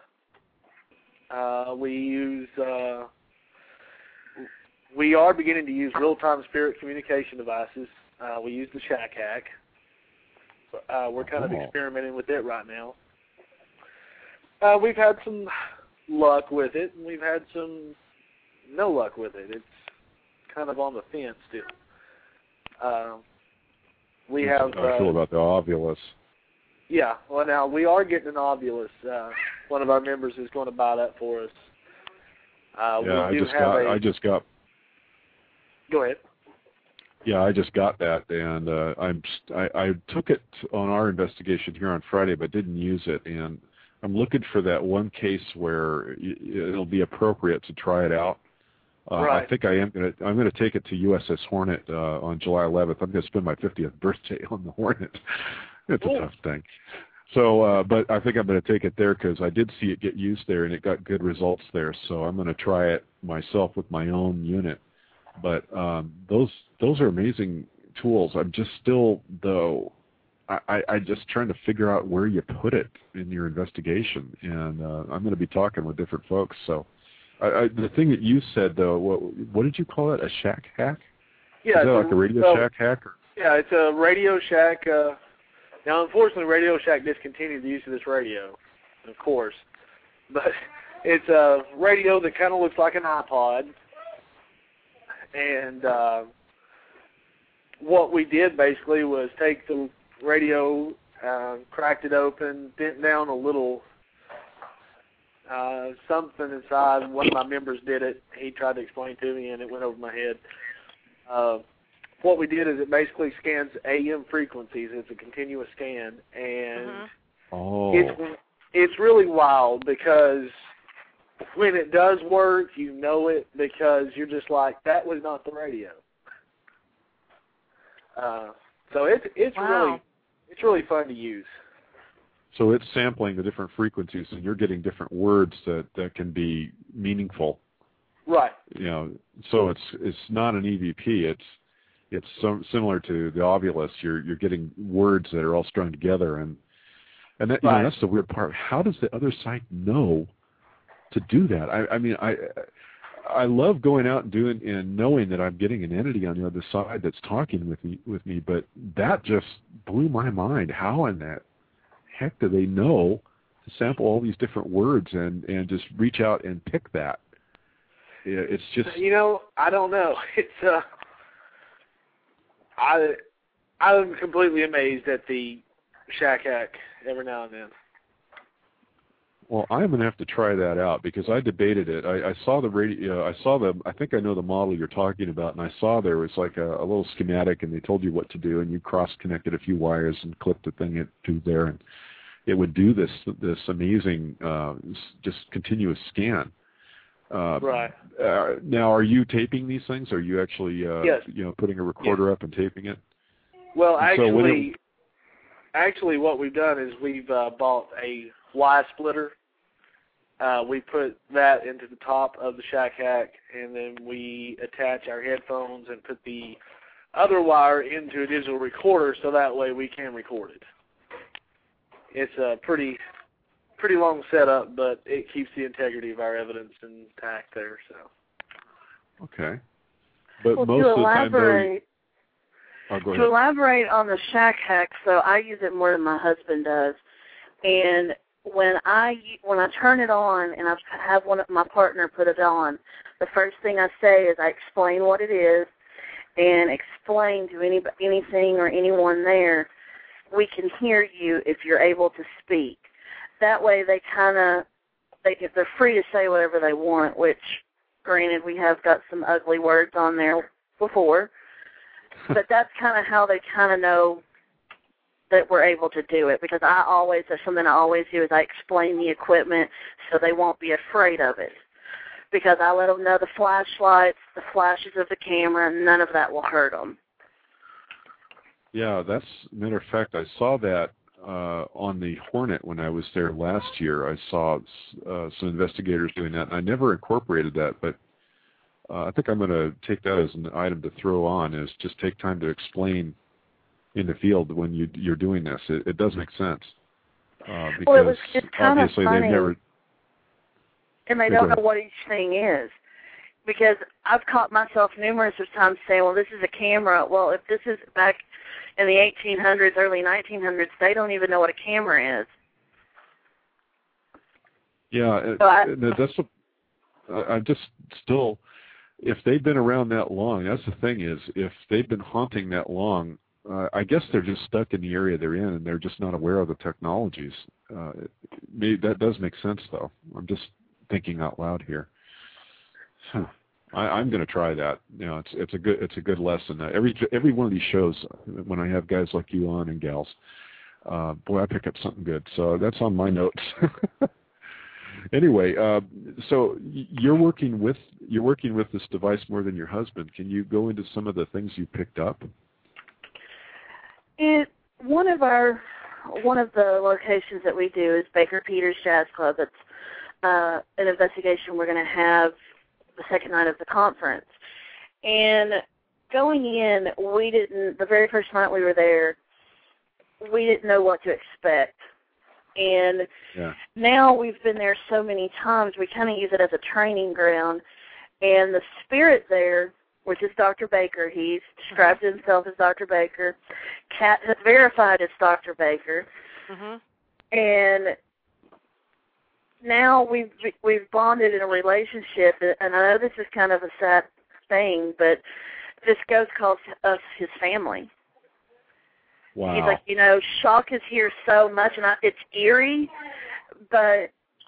We are beginning to use real-time spirit communication devices. We use the Shack Hack. We're kind of experimenting with it right now. We've had some luck with it, and we've had some no luck with it. It's kind of on the fence still. We have. How I feel about the Ovilus. Yeah, well, now we are getting an Ovilus. One of our members is going to buy that for us. I just got. Go ahead. Yeah, I just got that, and I took it on our investigation here on Friday, but didn't use it, and I'm looking for that one case where it'll be appropriate to try it out. Right. I think I'm gonna take it to USS Hornet on July 11th. I'm gonna spend my 50th birthday on the Hornet. It's a tough thing. So, but I think I'm going to take it there because I did see it get used there and it got good results there. So I'm going to try it myself with my own unit. But those are amazing tools. I'm just still, though, I just trying to figure out where you put it in your investigation. And I'm going to be talking with different folks. So the thing that you said, though, what did you call it? A shack hack? Yeah. Is that like a Radio Shack hack? Or? Yeah, it's a Radio Shack. Now, unfortunately, Radio Shack discontinued the use of this radio, of course. But it's a radio that kind of looks like an iPod. And what we did basically was take the radio, cracked it open, bent down a little something inside. One of my members did it. He tried to explain to me, and it went over my head. What we did is it basically scans AM frequencies. It's a continuous scan, and it's really wild because when it does work, you know it because you're just like, that was not the radio. So it's really fun to use. So it's sampling the different frequencies, and you're getting different words that can be meaningful. Right. You know, so it's not an EVP. It's similar to the Ovulus. You're getting words that are all strung together, and that, you know, that's the weird part. How does the other side know to do that? I mean, I love going out and doing and knowing that I'm getting an entity on the other side that's talking with me, but that just blew my mind. How in that heck do they know to sample all these different words and just reach out and pick that? It's just, you know, I don't know. It's I'm completely amazed at the Shack hack every now and then. Well, I'm going to have to try that out because I debated it. I saw the radio. I think I know the model you're talking about, and I saw there was like a little schematic, and they told you what to do, and you cross-connected a few wires and clipped the thing to there, and it would do this amazing just continuous scan. Right. Now, are you taping these things? Are you actually yes. Putting a recorder up and taping it? Well, actually, what we've done is we've bought a Y splitter. We put that into the top of the Shack hack, and then we attach our headphones and put the other wire into a digital recorder, so that way we can record it. It's a pretty long setup, but it keeps the integrity of our evidence intact there. So. Okay. But well, most of the time, to elaborate on the Shack hack, so I use it more than my husband does, and when I turn it on and I have my partner put it on, the first thing I say is I explain what it is and explain to anything or anyone there, we can hear you if you're able to speak. That way they're free to say whatever they want, which, granted, we have got some ugly words on there before, but that's kind of how they kind of know that we're able to do it, because that's something I always do is I explain the equipment so they won't be afraid of it, because I let them know the flashlights, the flashes of the camera, none of that will hurt them. Yeah, matter of fact, I saw that on the Hornet when I was there last year. I saw some investigators doing that, and I never incorporated that, but I think I'm going to take that as an item to throw on, is just take time to explain in the field when you're doing this. It does make sense. Because it's kind obviously of funny, they've never... And they don't know what each thing is. Because I've caught myself numerous of times saying, well, this is a camera. Well, if this is back in the 1800s, early 1900s, they don't even know what a camera is. Yeah, that's what I'm just still, if they've been around that long, that's the thing is, if they've been haunting that long, I guess they're just stuck in the area they're in, and they're just not aware of the technologies. That does make sense, though. I'm just thinking out loud here. I'm going to try that. You know, it's a good lesson. Every one of these shows, when I have guys like you on and gals, boy, I pick up something good. So that's on my notes. Anyway, so you're working with this device more than your husband. Can you go into some of the things you picked up? One of the locations that we do is Baker Peters Jazz Club. It's an investigation we're going to have the second night of the conference. And going in, the very first night we were there, we didn't know what to expect. And now we've been there so many times, we kind of use it as a training ground. And the spirit there, which is Dr. Baker, he's described himself as Dr. Baker. Kat has verified as Dr. Baker. Mm-hmm. And now we've bonded in a relationship, and I know this is kind of a sad thing, but this ghost calls us his family. Wow. He's like, shock is here so much, and it's eerie, but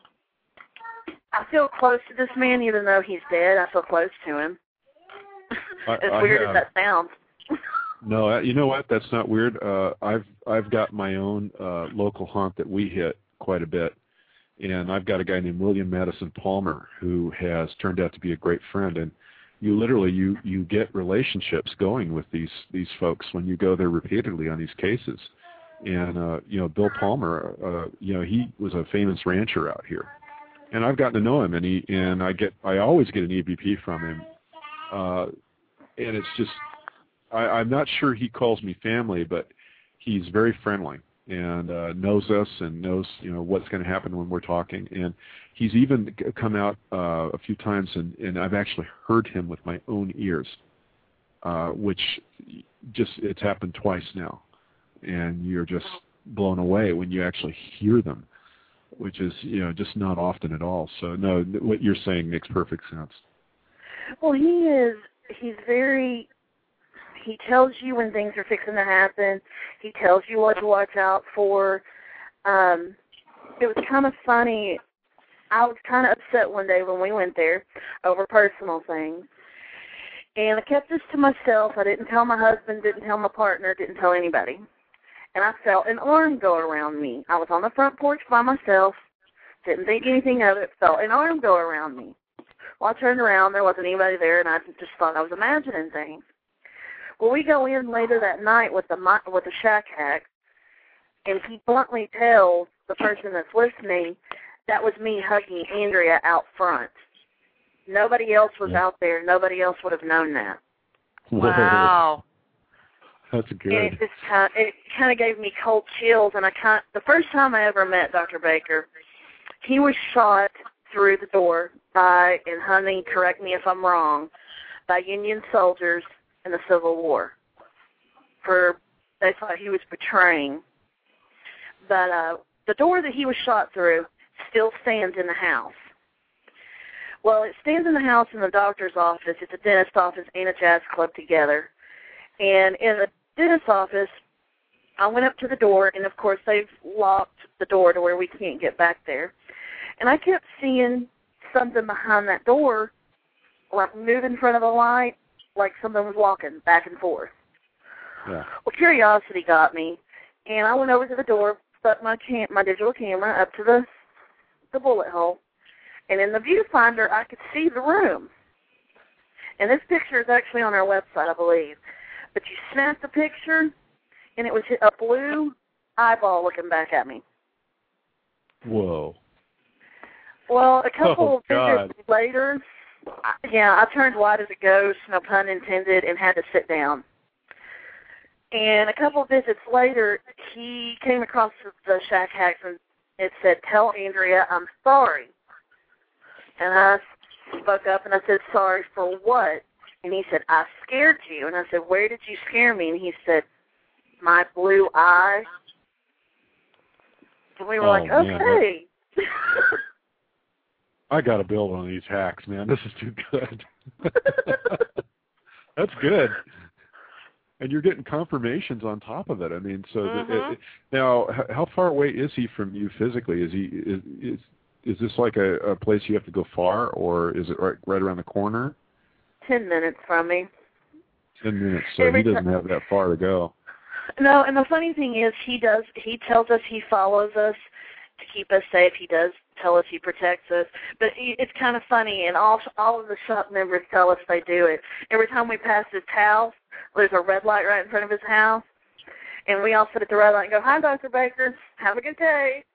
I feel close to this man, even though he's dead. I feel close to him. As weird as that sounds. No, you know what? That's not weird. I've got my own local haunt that we hit quite a bit, and I've got a guy named William Madison Palmer who has turned out to be a great friend, and you get relationships going with these folks when you go there repeatedly on these cases. And Bill Palmer, he was a famous rancher out here, and I've gotten to know him, and I always get an EVP from him, and it's just I'm not sure he calls me family, but he's very friendly and knows us and knows what's going to happen when we're talking. And he's even come out a few times, and I've actually heard him with my own ears, which it's happened twice now. And you're just blown away when you actually hear them, which is just not often at all. So no, what you're saying makes perfect sense. Well, he tells you when things are fixing to happen. He tells you what to watch out for. It was kind of funny. I was kind of upset one day when we went there over personal things. And I kept this to myself. I didn't tell my husband, didn't tell my partner, didn't tell anybody. And I felt an arm go around me. I was on the front porch by myself, didn't think anything of it, felt an arm go around me. Well, I turned around, there wasn't anybody there, and I just thought I was imagining things. Well, we go in later that night with the shack hack, and he bluntly tells the person that's listening that was me hugging Andrea out front. Nobody else was out there. Nobody else would have known that. Wow. That's good. And it kind of gave me cold chills. And the first time I ever met Dr. Baker, he was shot through the door by, and honey, correct me if I'm wrong, by Union soldiers in the Civil War. They thought he was betraying. But the door that he was shot through still stands in the house. Well, it stands in the house in the doctor's office. It's a dentist's office and a jazz club together. And in the dentist's office, I went up to the door, and of course they've locked the door to where we can't get back there. And I kept seeing something behind that door, like move in front of the light, like something was walking back and forth. Yeah. Well, curiosity got me, and I went over to the door, stuck my digital camera up to the bullet hole, and in the viewfinder I could see the room. And this picture is actually on our website, I believe. But you snap the picture, and it was a blue eyeball looking back at me. Whoa. Well, a couple of visits later, I turned white as a ghost, no pun intended, and had to sit down. And a couple of visits later, he came across the shack hacks, and it said, "Tell Andrea I'm sorry." And I spoke up, and I said, "Sorry for what?" And he said, "I scared you." And I said, "Where did you scare me?" And he said, "My blue eye." And we were like, okay. I got to build on these hacks, man. This is too good. That's good. And you're getting confirmations on top of it. I mean, so now, how far away is he from you physically? Is this like a place you have to go far, or is it right around the corner? 10 minutes from me. 10 minutes, so he doesn't have that far to go. No, and the funny thing is he tells us he follows us to keep us safe. He does tell us he protects us. But it's kind of funny, and all of the shop members tell us they do it. Every time we pass his house, there's a red light right in front of his house, and we all sit at the red light and go, "Hi, Dr. Baker. Have a good day."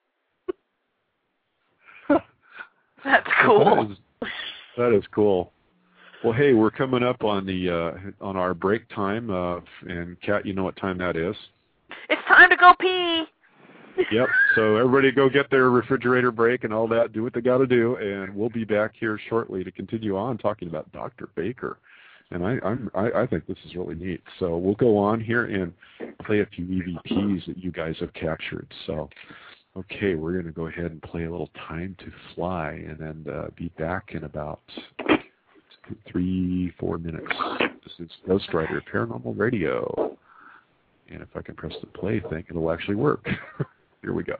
That's cool. That is cool. Well, hey, we're coming up on the on our break time, and Kat, you know what time that is? It's time to go pee. Yep. So everybody go get their refrigerator break and all that. Do what they got to do, and we'll be back here shortly to continue on talking about Dr. Baker. And I think this is really neat. So we'll go on here and play a few EVPs that you guys have captured. So, okay, we're going to go ahead and play a little Time to Fly, and then be back in about 3-4 minutes. This is Ghost Rider Paranormal Radio. And if I can press the play thing, it'll actually work. Here we go.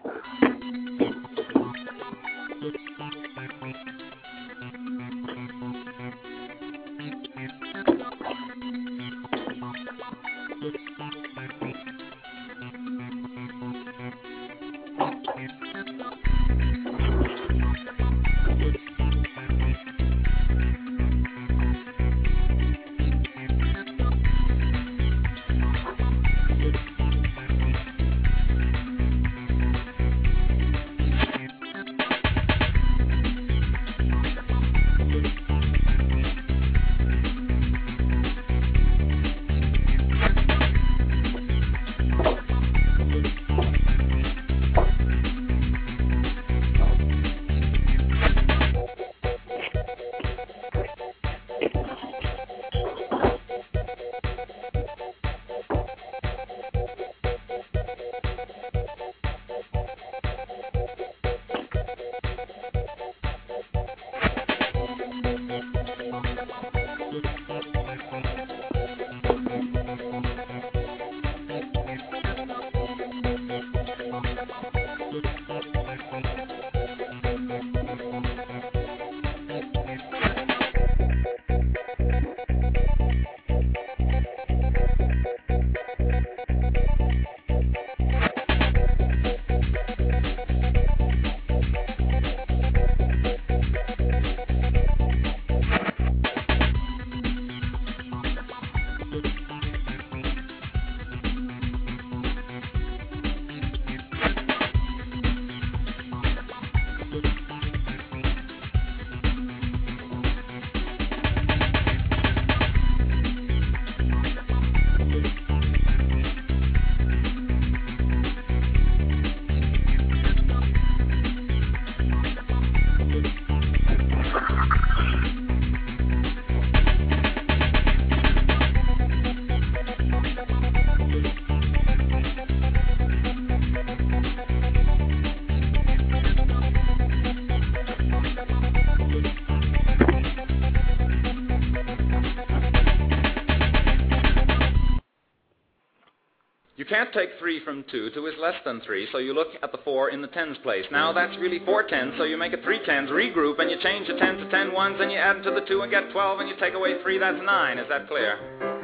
You can't take 3 from 2. 2 is less than 3, so you look at the 4 in the tens place. Now that's really 4 tens, so you make it 3 tens, regroup, and you change the 10 to 10 ones, and you add them to the 2 and get 12, and you take away 3, that's 9. Is that clear?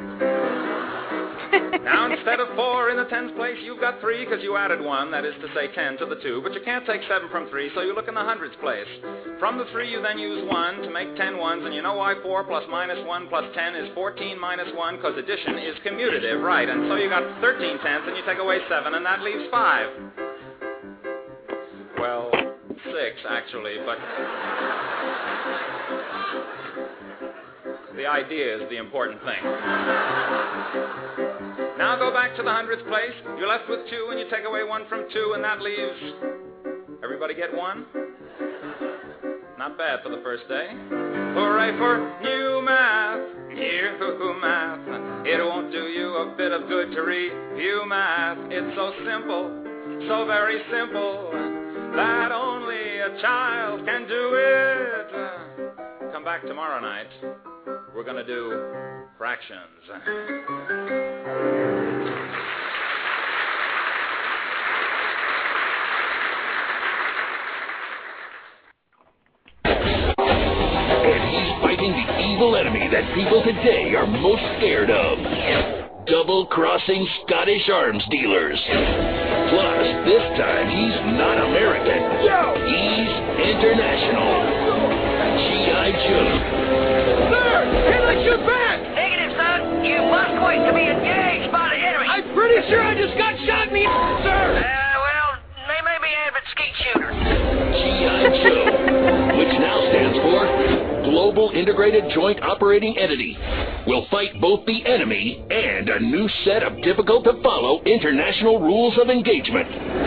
Now, instead of 4 in the tens place, you've got 3 because you added 1, that is to say 10 to the 2, but you can't take 7 from 3, so you look in the hundreds place. From the 3, you then use 1 to make 10 ones, and you know why 4 plus minus 1 plus 10 is 14 minus 1, because addition is commutative, right? And so you got 13 tenths, and you take away 7, and that leaves 5. Well, 6, actually, but the idea is the important thing. Now go back to the hundredths place. You're left with 2, and you take away 1 from 2, and that leaves... Everybody get 1? Not bad for the first day. Hooray for new math, new math. It won't do you a bit of good to review math. It's so simple, so very simple, that only a child can do it. Come back tomorrow night. We're going to do fractions. Fighting the evil evil enemy that people today are most scared of. Double-crossing Scottish arms dealers. Plus, this time he's not American. He's international. G.I. Joe. Sir! Can't let you back! Negative, son. You must wait to be engaged by the enemy. I'm pretty sure I just got shot in the sir! Well, they may be avid skeet shooters. G.I. Joe, which now stands for Global Integrated Joint Operating Entity, will fight both the enemy and a new set of difficult-to-follow international rules of engagement.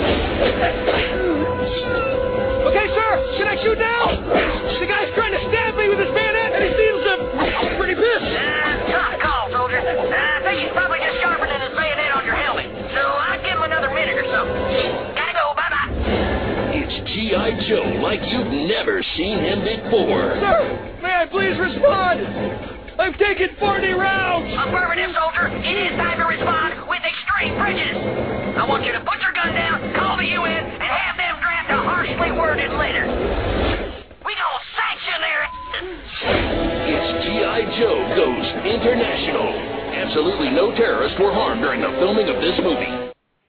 Okay, sir! Can I shoot now? The guy's trying to stab me with his bayonet, and he seems pretty pissed. Tough call, soldier. I think he's probably just sharpening his bayonet on your helmet, so I'd give him another minute or so. Gotta go, bye-bye. It's G.I. Joe like you've never seen him before. Sir, may I please respond? I've taken 40 rounds! Affirmative, soldier. It is time to respond with extreme prejudice. I want you to put your gun down, call the UN, and have them draft a harshly worded letter. We gonna sanction their It's G.I. Joe Goes International. Absolutely no terrorists were harmed during the filming of this movie.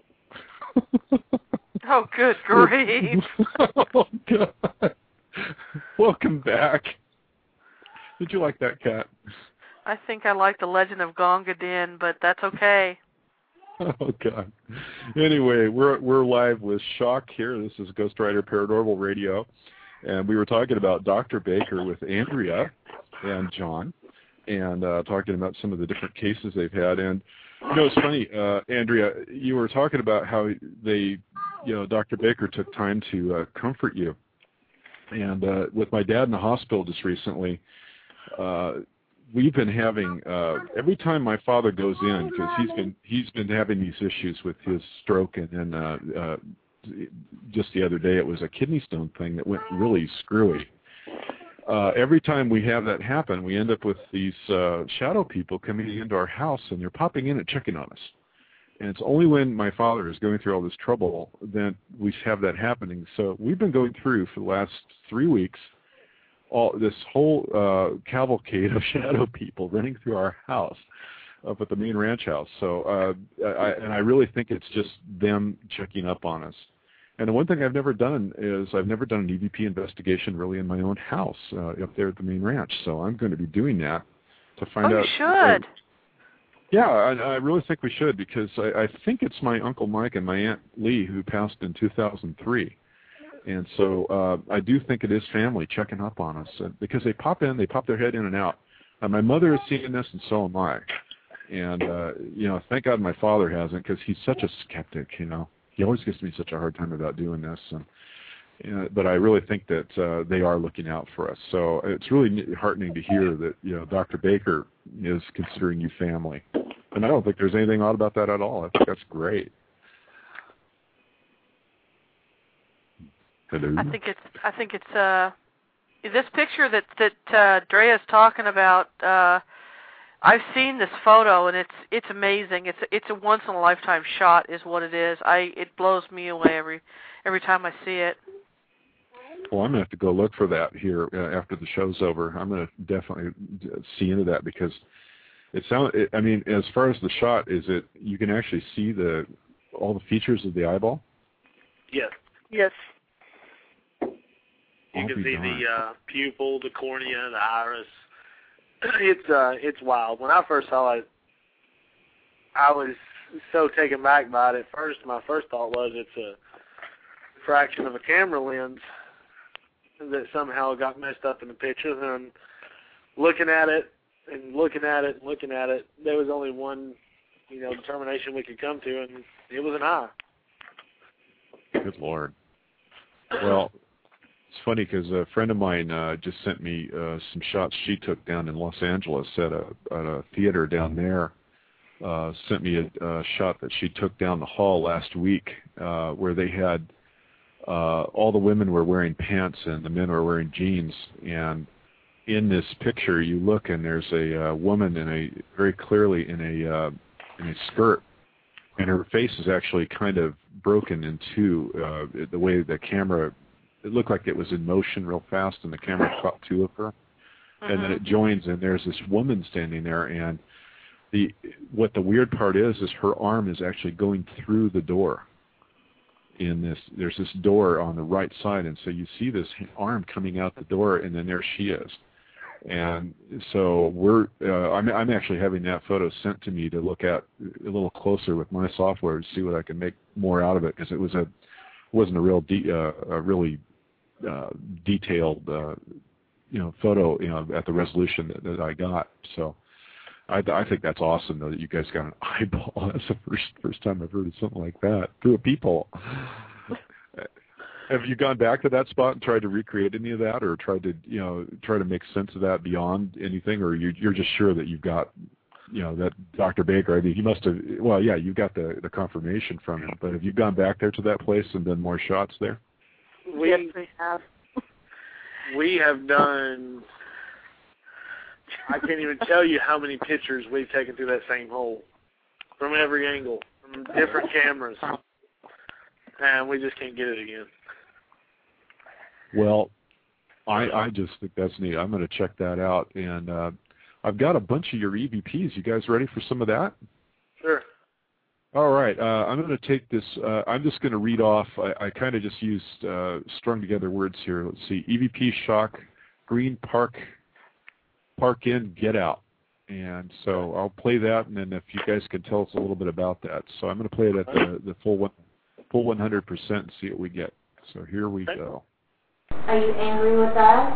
Oh, good grief. Oh, God. Welcome back. Did you like that, Kat? I think I like The Legend of Gonga Din, but that's okay. Oh, God. Anyway, we're live with Shock here. This is Ghost Rider Paranormal Radio. And we were talking about Dr. Baker with Andrea and John, and talking about some of the different cases they've had. And, you know, it's funny, Andrea, you were talking about how Dr. Baker took time to comfort you. And with my dad in the hospital just recently, we've been having every time my father goes in, because he's been having these issues with his stroke, and then just the other day it was a kidney stone thing that went really screwy. Every time we have that happen, we end up with these shadow people coming into our house, and they're popping in and checking on us. And it's only when my father is going through all this trouble that we have that happening. So we've been going through for the last 3 weeks this whole cavalcade of shadow people running through our house up at the main ranch house. So I really think it's just them checking up on us. And the one thing I've never done is I've never done an EVP investigation really in my own house up there at the main ranch. So I'm going to be doing that to find out. You should. Yeah, I really think we should, because I think it's my Uncle Mike and my Aunt Lee who passed in 2003. And so I do think it is family checking up on us, because they pop their head in and out. My mother has seen this, and so am I. And, thank God my father hasn't, because he's such a skeptic, He always gives me such a hard time about doing this. But I really think that they are looking out for us. So it's really heartening to hear that, Dr. Baker is considering you family. And I don't think there's anything odd about that at all. I think that's great. Hello? I think it's this picture that Drea's talking about. I've seen this photo, and it's amazing. It's a once in a lifetime shot, is what it is. It blows me away every time I see it. Well, I'm going to have to go look for that here after the show's over. I'm going to definitely see into that, because as far as the shot, you can actually see all the features of the eyeball? Yes. Yes. You can see the pupil, the cornea, the iris. It's wild. When I first saw it, I was so taken back by it. At first, my first thought was it's a fraction of a camera lens that somehow got messed up in the picture. And looking at it, there was only one, determination we could come to, and it was an eye. Good Lord. Well, it's funny because a friend of mine just sent me some shots she took down in Los Angeles at a theater down there. Sent me a shot that she took down the hall last week where they had all the women were wearing pants and the men were wearing jeans. And in this picture, you look and there's a woman very clearly in a skirt, and her face is actually kind of broken in two. The way the camera, it looked like it was in motion real fast, and the camera caught two of her. and then it joins, and there's this woman standing there, and what the weird part is her arm is actually going through the door. There's this door on the right side, and so you see this arm coming out the door, and then there she is. And so I'm actually having that photo sent to me to look at a little closer with my software to see what I can make more out of it, because it wasn't a really detailed photo at the resolution that I got. So I think that's awesome though that you guys got an eyeball. That's the first time I've heard of something like that through a peephole. Have you gone back to that spot and tried to recreate any of that, or tried to make sense of that beyond anything, or you're just sure that you've got, that Dr. Baker? I mean, he must have. Well, yeah, you got the confirmation from him, but have you gone back there to that place and done more shots there? Yes, we have. We have done. I can't even tell you how many pictures we've taken through that same hole, from every angle, from different cameras, and we just can't get it again. Well, I just think that's neat. I'm going to check that out, and I've got a bunch of your EVPs. You guys ready for some of that? Sure. All right. I'm going to take this. I'm just going to read off. I kind of just used strung together words here. Let's see. EVP shock, green park in, get out. And so I'll play that, and then if you guys can tell us a little bit about that. So I'm going to play it at the full 100% and see what we get. So here we go. Are you angry with us?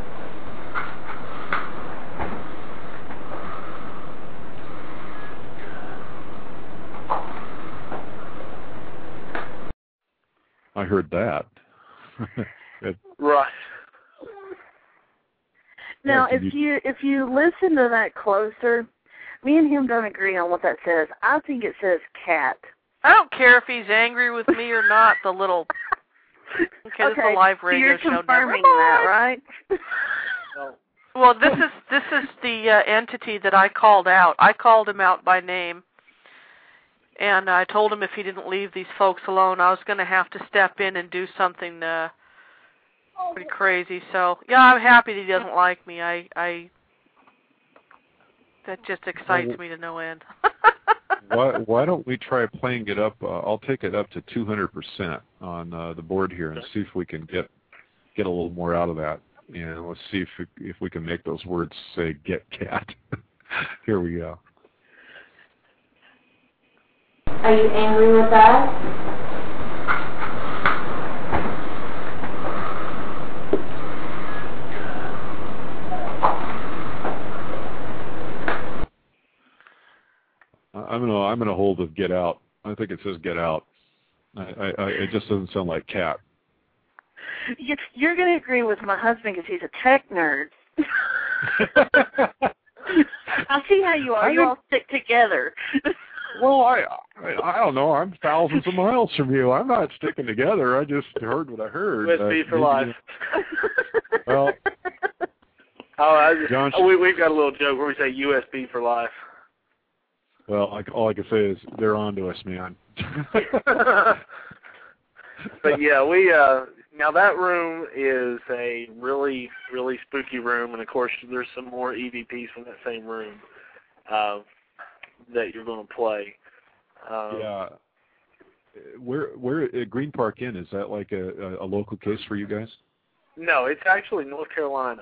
I heard that. Right. Now, if you listen to that closer, me and him don't agree on what that says. I think it says cat. I don't care if he's angry with me or not. The little okay, this is a live radio so you're show. Confirming that, right? Well, this is the entity that I called out. I called him out by name, and I told him if he didn't leave these folks alone, I was going to have to step in and do something pretty crazy. So yeah, I'm happy that he doesn't like me. That just excites me to no end. Why don't we try playing it up? I'll take it up to 200% on the board here and see if we can get a little more out of that. And let's see if we can make those words say "get cat." Here we go. Are you angry with us? I'm gonna hold with "get out." I think it says "get out." It just doesn't sound like cat. You're going to agree with my husband because he's a tech nerd. I see how you are. You all stick together. Well, I don't know. I'm thousands of miles from you. I'm not sticking together. I just heard what I heard. USB for life. Well, John, we've got a little joke where we say USB for life. Well, all I can say is they're on to us, man. But yeah, now that room is a really, really spooky room, and of course there's some more EVPs from that same room that you're going to play. Yeah. Where at Green Park Inn, is that like a local case for you guys? No, it's actually North Carolina.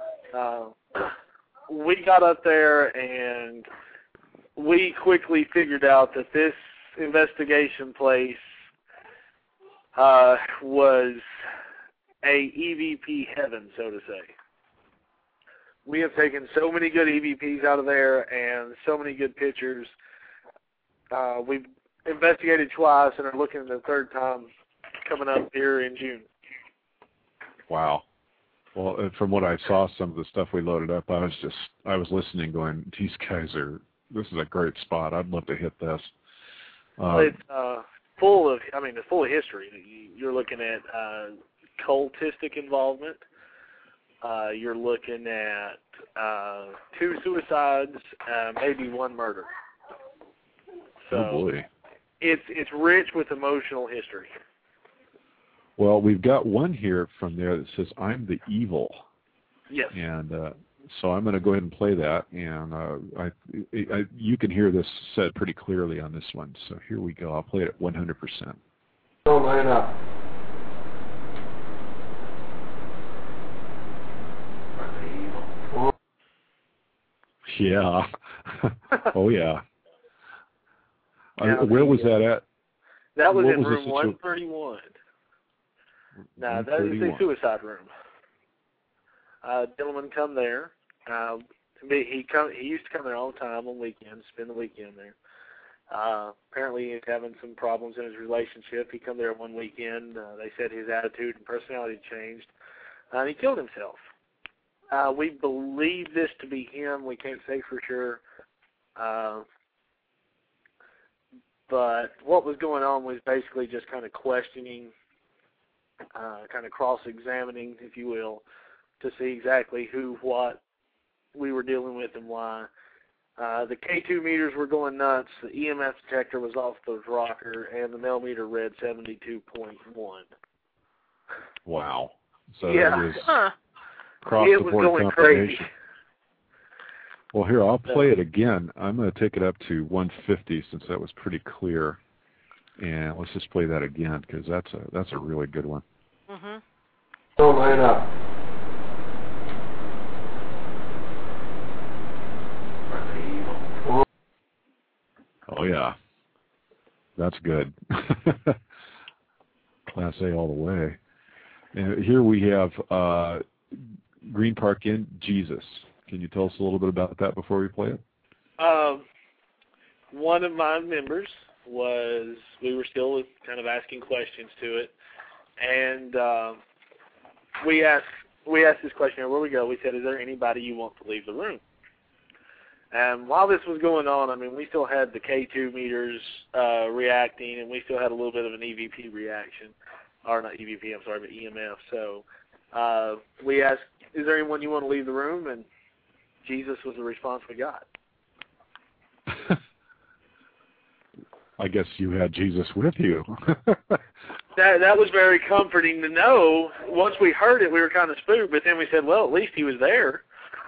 We got up there and we quickly figured out that this investigation place was a EVP heaven, so to say. We have taken so many good EVPs out of there and so many good pictures. We've investigated twice and are looking at the third time coming up here in June. Wow. Well, from what I saw, some of the stuff we loaded up, I was listening going, these guys this is a great spot. I'd love to hit this. It's full of history. You're looking at cultistic involvement. You're looking at 2 suicides, maybe 1 murder. So oh boy. It's rich with emotional history. Well, we've got one here from there that says, "I'm the evil." Yes. And So I'm going to go ahead and play that, and you can hear this said pretty clearly on this one. So here we go. I'll play it at 100%. Don't line up. Yeah. Oh, yeah. Now, where was that at? That was in was room 131. Now, that is a suicide room. Gentleman come there. He used to come there all the time on weekends, spend the weekend there. Apparently he's having some problems in his relationship. He come there one weekend. They said his attitude and personality changed, and he killed himself. We believe this to be him. We can't say for sure. But what was going on was basically just kind of questioning, kind of cross-examining, if you will, to see exactly who, what we were dealing with and why. The K2 meters were going nuts. The EMF detector was off the rocker, and the mail meter read 72.1. Wow. So yeah. that was across it the was board going confirmation. crazy. Well, here, I'll play it again. I'm going to take it up to 150 since that was pretty clear. And let's just play that again because that's a really good one. Mm-hmm. Don't line up. Oh, yeah. That's good. Class A all the way. And here we have Green Park Inn, Jesus. Can you tell us a little bit about that before we play it? One of my members we were still kind of asking questions to it, and we asked this question where we go. We said, is there anybody you want to leave the room? And while this was going on, I mean, we still had the K2 meters reacting, and we still had a little bit of an EVP reaction. Or not EVP, I'm sorry, but EMF. So we asked, is there anyone you want to leave the room? And Jesus was the response we got. I guess you had Jesus with you. That was very comforting to know. Once we heard it, we were kind of spooked, but then we said, well, at least he was there.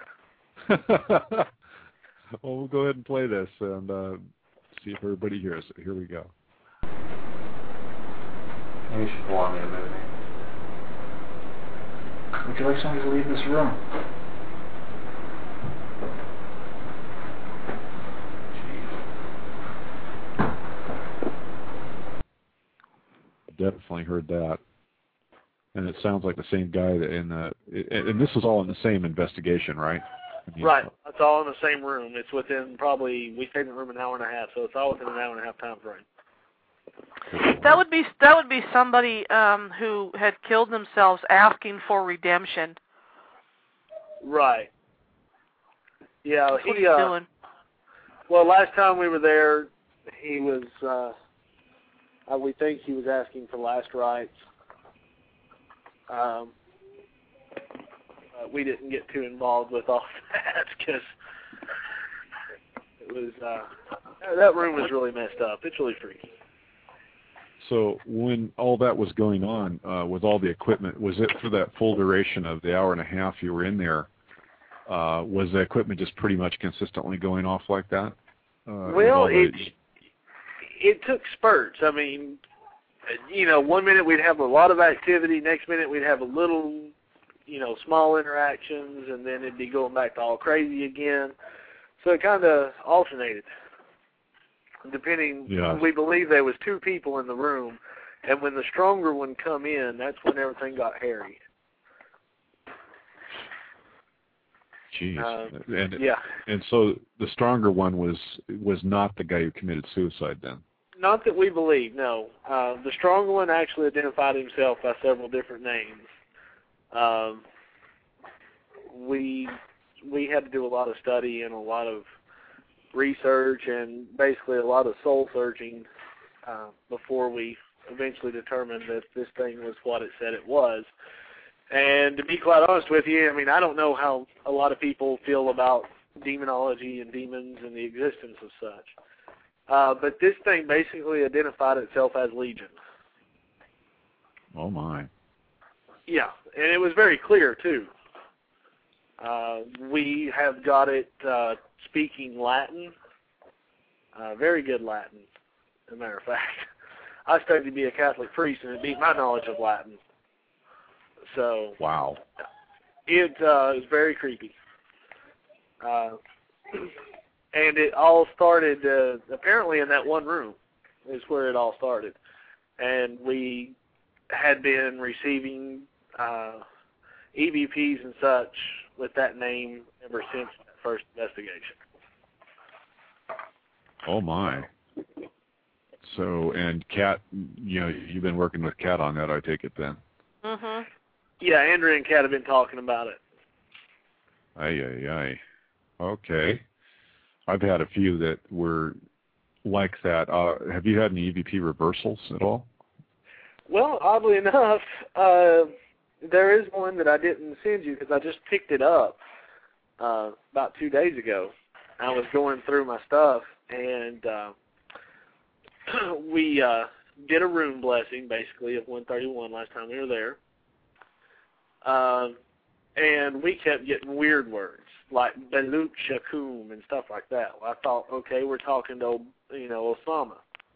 Well, we'll go ahead and play this and see if everybody hears it. Here we go. Maybe you should want me to move me. Would you like somebody to leave this room? Definitely heard that. And it sounds like the same guy that and this is all in the same investigation, right? Right. It's all in the same room. It's within we stayed in the room an hour and a half, so it's all within an hour and a half time frame. That would be somebody who had killed themselves asking for redemption. Right. Yeah, That's what he's doing. Well, last time we were there, he was. We think he was asking for last rites. We didn't get too involved with all that because it was that room was really messed up. It's really freaky. So when all that was going on with all the equipment, was it for that full duration of the hour and a half you were in there? Was the equipment just pretty much consistently going off like that? Well, it took spurts. I mean, 1 minute we'd have a lot of activity, next minute we'd have a little, small interactions, and then it'd be going back to all crazy again. So it kind of alternated. Depending, we believe there was 2 people in the room, and when the stronger one come in, that's when everything got hairy. Jeez. And so the stronger one was not the guy who committed suicide then? Not that we believe, no. The stronger one actually identified himself by several different names. We had to do a lot of study and a lot of research and basically a lot of soul searching before we eventually determined that this thing was what it said it was. And to be quite honest with you, I mean, I don't know how a lot of people feel about demonology and demons and the existence of such. But this thing basically identified itself as Legion. Oh, my. Yeah, and it was very clear, too. We have got it speaking Latin, very good Latin, as a matter of fact. I studied to be a Catholic priest, and it beat my knowledge of Latin. So wow, it is very creepy. And it all started apparently in that one room is where it all started. And we had been receiving EVPs and such with that name ever since that first investigation. Oh, my. So, and Kat, you've been working with Kat on that, I take it then? Mm-hmm. Yeah, Andrea and Kat have been talking about it. Aye. Okay. I've had a few that were like that. Have you had any EVP reversals at all? Well, oddly enough, there is one that I didn't send you because I just picked it up about 2 days ago. I was going through my stuff, and we did a room blessing, basically, of 131 last time we were there. And we kept getting weird words, like Belut Shakum and stuff like that. Well, I thought, okay, we're talking to, Osama.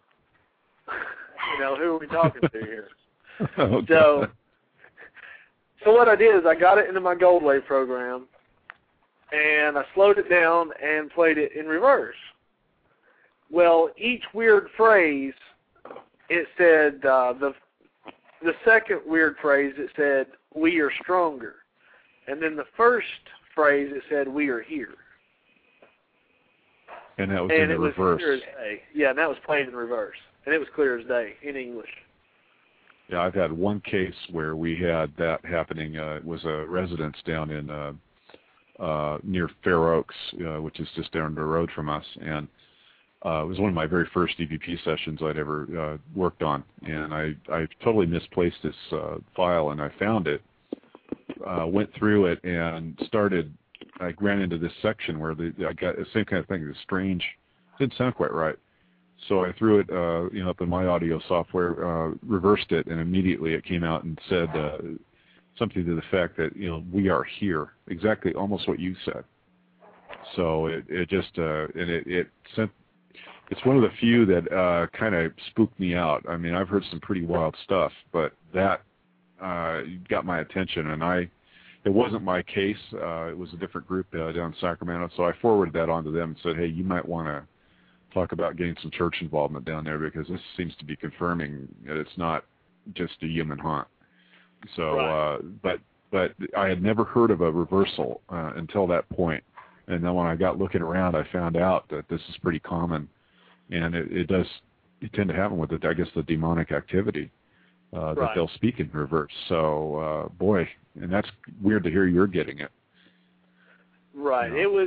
Who are we talking to here? So what I did is I got it into my Gold Wave program, and I slowed it down and played it in reverse. Well, each weird phrase, it said, the second weird phrase, it said, we are stronger. And then the first phrase, it said, we are here. And that was in the reverse. Clear as day. Yeah, and that was played in reverse. And it was clear as day in English. Yeah, I've had one case where we had that happening. It was a residence down in near Fair Oaks, which is just down the road from us. And it was one of my very first EVP sessions I'd ever worked on. And I totally misplaced this file, and I found it. Went through it and I ran into this section where I got the same kind of thing, this strange, didn't sound quite right. So I threw it, up in my audio software, reversed it, and immediately it came out and said something to the fact that, we are here, exactly almost what you said. So it just, and it sent, it's one of the few that kind of spooked me out. I mean, I've heard some pretty wild stuff, but that got my attention, and it wasn't my case. It was a different group down in Sacramento, so I forwarded that on to them and said, hey, you might want to talk about getting some church involvement down there, because this seems to be confirming that it's not just a human haunt. So, right. But I had never heard of a reversal until that point, and then when I got looking around, I found out that this is pretty common, and it tend to happen with I guess the demonic activity. That they'll speak in reverse. So, boy, and that's weird to hear you're getting it. Right. It was,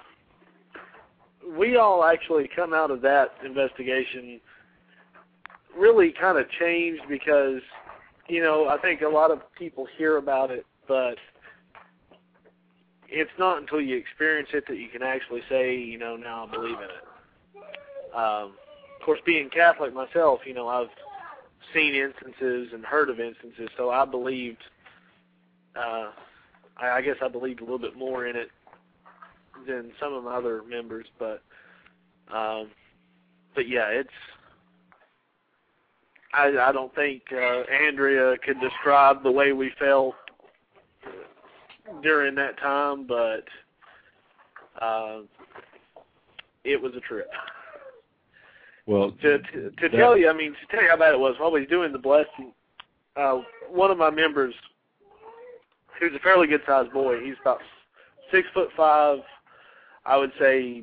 we all actually come out of that investigation really kind of changed because, I think a lot of people hear about it, but it's not until you experience it that you can actually say, now I believe in it. Of course, being Catholic myself, I've seen instances and heard of instances, so I believed, I guess I believed a little bit more in it than some of my other members, but yeah, it's, I don't think Andrea could describe the way we felt during that time, but it was a trip. Well, to tell you how bad it was, while we was doing the blessing, one of my members, who's a fairly good-sized boy, he's about 6'5", I would say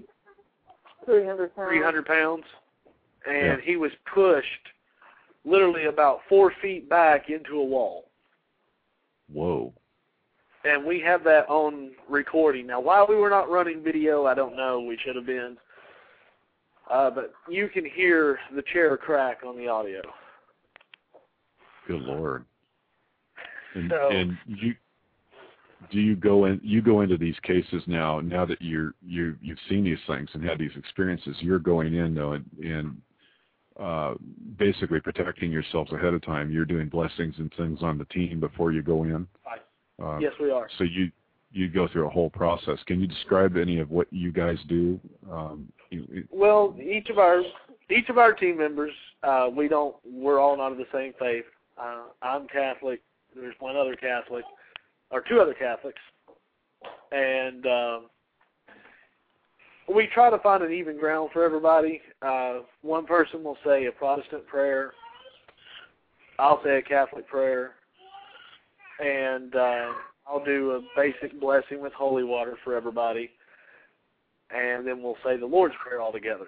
300 pounds, and he was pushed literally about 4 feet back into a wall. Whoa. And we have that on recording. Now, why we were not running video, I don't know. We should have been. But you can hear the chair crack on the audio. Good Lord. And, so, and you go into these cases now that you've seen these things and had these experiences, you're going in though and basically protecting yourselves ahead of time. You're doing blessings and things on the team before you go in. yes, we are. So you go through a whole process. Can you describe any of what you guys do? Well, each of our team members, we're all not of the same faith. I'm Catholic. There's one other Catholic, or two other Catholics, and we try to find an even ground for everybody. One person will say a Protestant prayer. I'll say a Catholic prayer, and I'll do a basic blessing with holy water for everybody, and then we'll say the Lord's Prayer all together.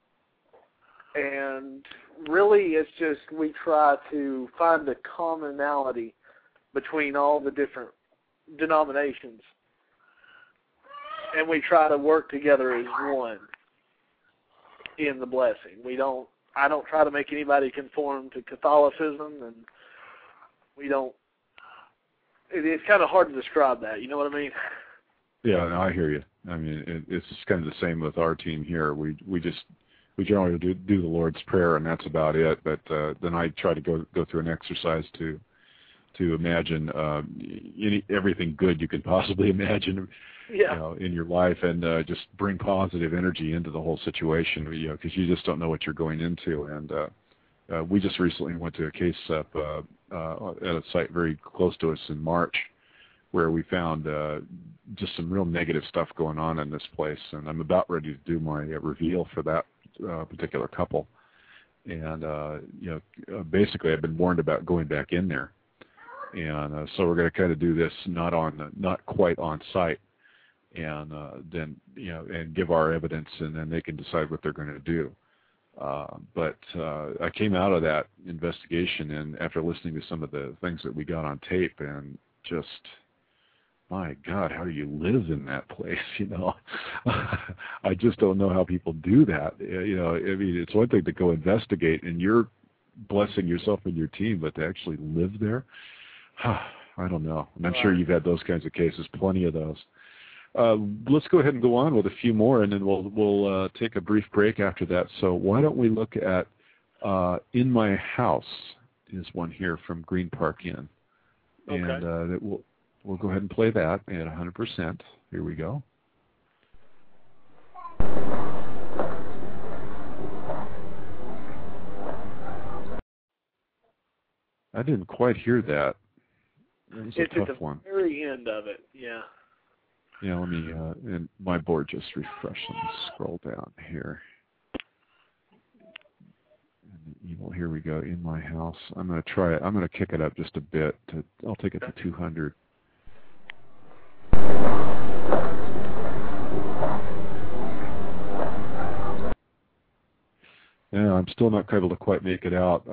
And really, it's just we try to find a commonality between all the different denominations, and we try to work together as one in the blessing. I don't try to make anybody conform to Catholicism, and we don't. It's kind of hard to describe that. You know what I mean? Yeah, no, I hear you. I mean, it's kind of the same with our team here. We generally do the Lord's Prayer, and that's about it. But then I try to go through an exercise to imagine everything good you can possibly imagine, in your life, and just bring positive energy into the whole situation. Because you just don't know what you're going into. And we just recently went to a case up at a site very close to us in March, where we found just some real negative stuff going on in this place. And I'm about ready to do my reveal for that particular couple. And, basically I've been warned about going back in there. And so we're going to kind of do this not quite on site, and then, and give our evidence, and then they can decide what they're going to do. But I came out of that investigation, and after listening to some of the things that we got on tape, and just, my God, how do you live in that place? I just don't know how people do that. I mean, it's one thing to go investigate, and you're blessing yourself and your team, but to actually live there, I don't know. And I'm sure you've had those kinds of cases, plenty of those. Let's go ahead and go on with a few more, and then we'll take a brief break after that. So why don't we look at In My House is one here from Green Park Inn. Okay. And we'll go ahead and play that at 100%. Here we go. I didn't quite hear that. It's a tough one. At the very end of it, yeah. Yeah, let me, and my board just refreshed. Let me scroll down here. Here we go, In My House. I'm going to try it. I'm going to kick it up just a bit. I'll take it to 200. Yeah, I'm still not able to quite make it out.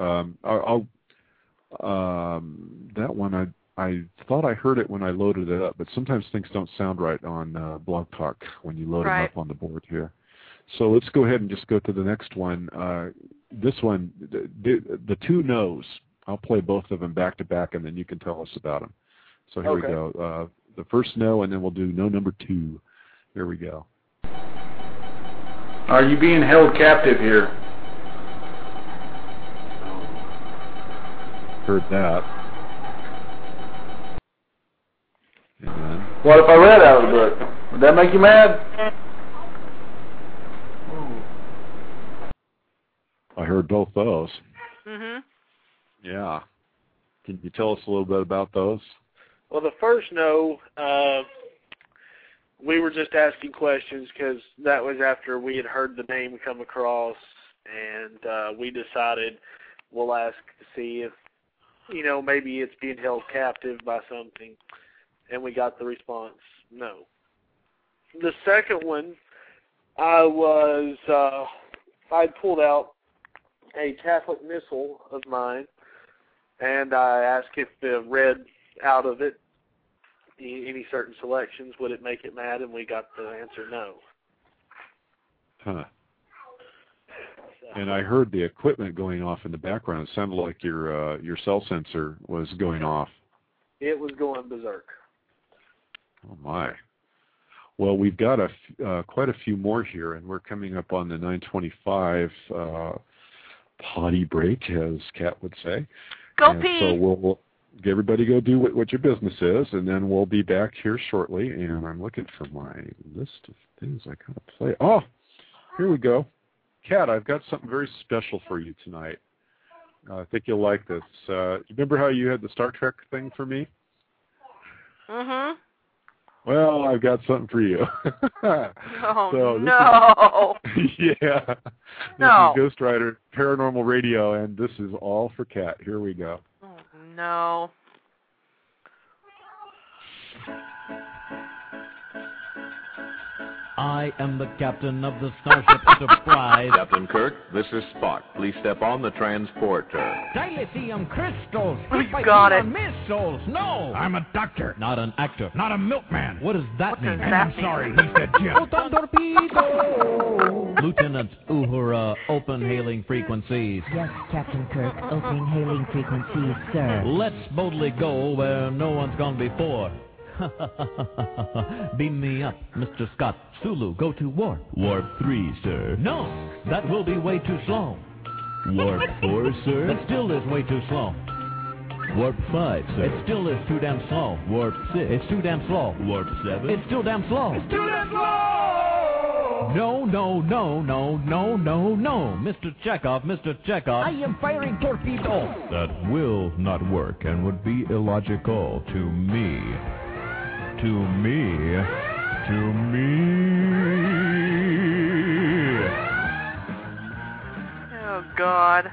That one, I thought I heard it when I loaded it up, but sometimes things don't sound right on Blog Talk when you load them up on the board here. So let's go ahead and just go to the next one. This one, the two no's. I'll play both of them back to back, and then you can tell us about them. So here we go. The first no, and then we'll do no number 2. Here we go. Are you being held captive here? Heard that. And then, what if I read out of the book? Would that make you mad? I heard both those. Mhm. Yeah. Can you tell us a little bit about those? Well, the first no, we were just asking questions because that was after we had heard the name come across, and we decided we'll ask to see if, maybe it's being held captive by something, and we got the response, no. The second one, I'd pulled out a Catholic missal of mine, and I asked if read out of it any certain selections, would it make it mad, and we got the answer no. Huh. And I heard the equipment going off in the background. It sounded like your cell sensor was going off. It was going berserk. Oh, my. Well, we've got quite a few more here, and we're coming up on the 9:25 potty break, as Kat would say. Go and pee. So everybody go do what your business is, and then we'll be back here shortly. And I'm looking for my list of things I gotta play. Oh, here we go. Kat, I've got something very special for you tonight. I think you'll like this. Remember how you had the Star Trek thing for me? Mm-hmm. Well, I've got something for you. Oh, no. Yeah. No. This is Ghost Rider Paranormal Radio, and this is all for Kat. Here we go. Oh, no. I am the captain of the Starship Enterprise. Captain Kirk, this is Spock. Please step on the transporter. Dilithium crystals. You got it. Missiles. No. I'm a doctor. Not an actor. Not a milkman. What does that mean? And I'm sorry, he said Jim. Photon torpedo. Lieutenant Uhura, open hailing frequencies. Yes, Captain Kirk. Opening hailing frequencies, sir. Let's boldly go where no one's gone before. Beam me up, Mr. Scott. Sulu, go to warp. Warp 3, sir. No, that will be way too slow. Warp 4, sir. That still is way too slow. Warp 5, sir. It still is too damn slow. Warp 6. It's too damn slow. Warp 7. It's still damn slow. It's too damn slow! No, no, no, no, no, no, no. Mr. Chekhov, Mr. Chekhov. I am firing torpedo. That will not work and would be illogical to me. To me. To me. Oh, God.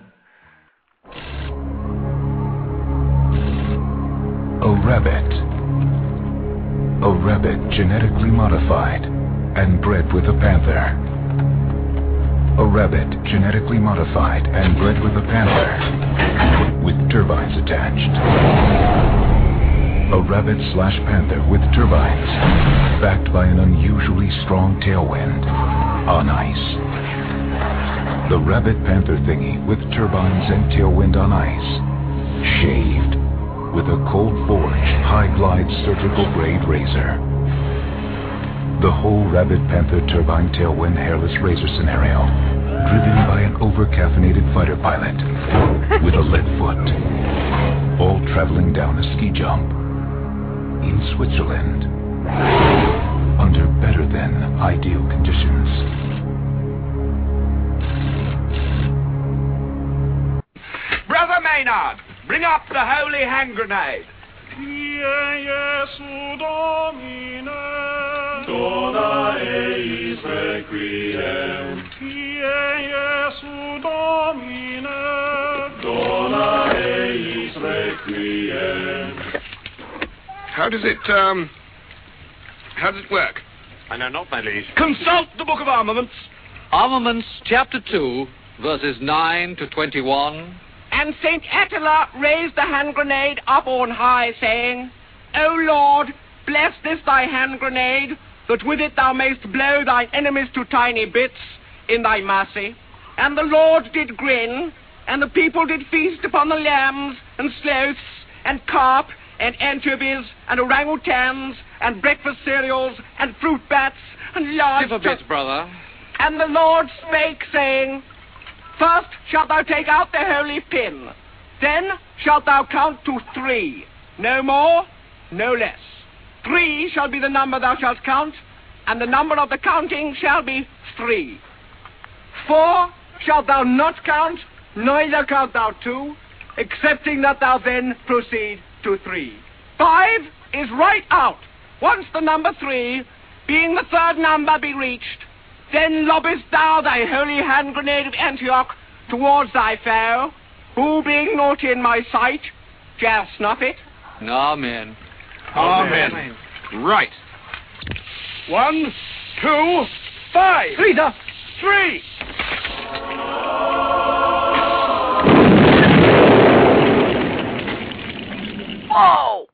A rabbit. A rabbit genetically modified and bred with a panther. A rabbit genetically modified and bred with a panther with turbines attached. A rabbit/panther with turbines, backed by an unusually strong tailwind, on ice. The rabbit-panther thingy with turbines and tailwind on ice, shaved with a cold forge, high-glide surgical grade razor. The whole rabbit-panther turbine tailwind hairless razor scenario, driven by an over-caffeinated fighter pilot with a lead foot, all traveling down a ski jump. In Switzerland, under better than ideal conditions. Brother Maynard, bring up the holy hand grenade. Jesu Domine, dona eis requiem. Jesu Domine, dona eis requiem. How does it work? I know not, my liege. Consult the Book of Armaments. Armaments, chapter 2, verses 9 to 21. And St. Attila raised the hand grenade up on high, saying, O Lord, bless this thy hand grenade, that with it thou mayst blow thine enemies to tiny bits in thy mercy. And the Lord did grin, and the people did feast upon the lambs, and sloths, and carp, and anchovies, and orangutans, and breakfast cereals, and fruit bats, and large... Give a bit, brother. And the Lord spake, saying, First shalt thou take out the holy pin, then shalt thou count to 3, no more, no less. 3 shall be the number thou shalt count, and the number of the counting shall be 3. 4 shalt thou not count, neither count thou 2, excepting that thou then proceed to 3. 5 is right out. Once the number 3, being the third number, be reached, then lobbest thou thy holy hand grenade of Antioch towards thy foe, who, being not in my sight, shall snuff it. Amen. Amen. Right. 1, 2, 5. 3, sir. 3. Whoa!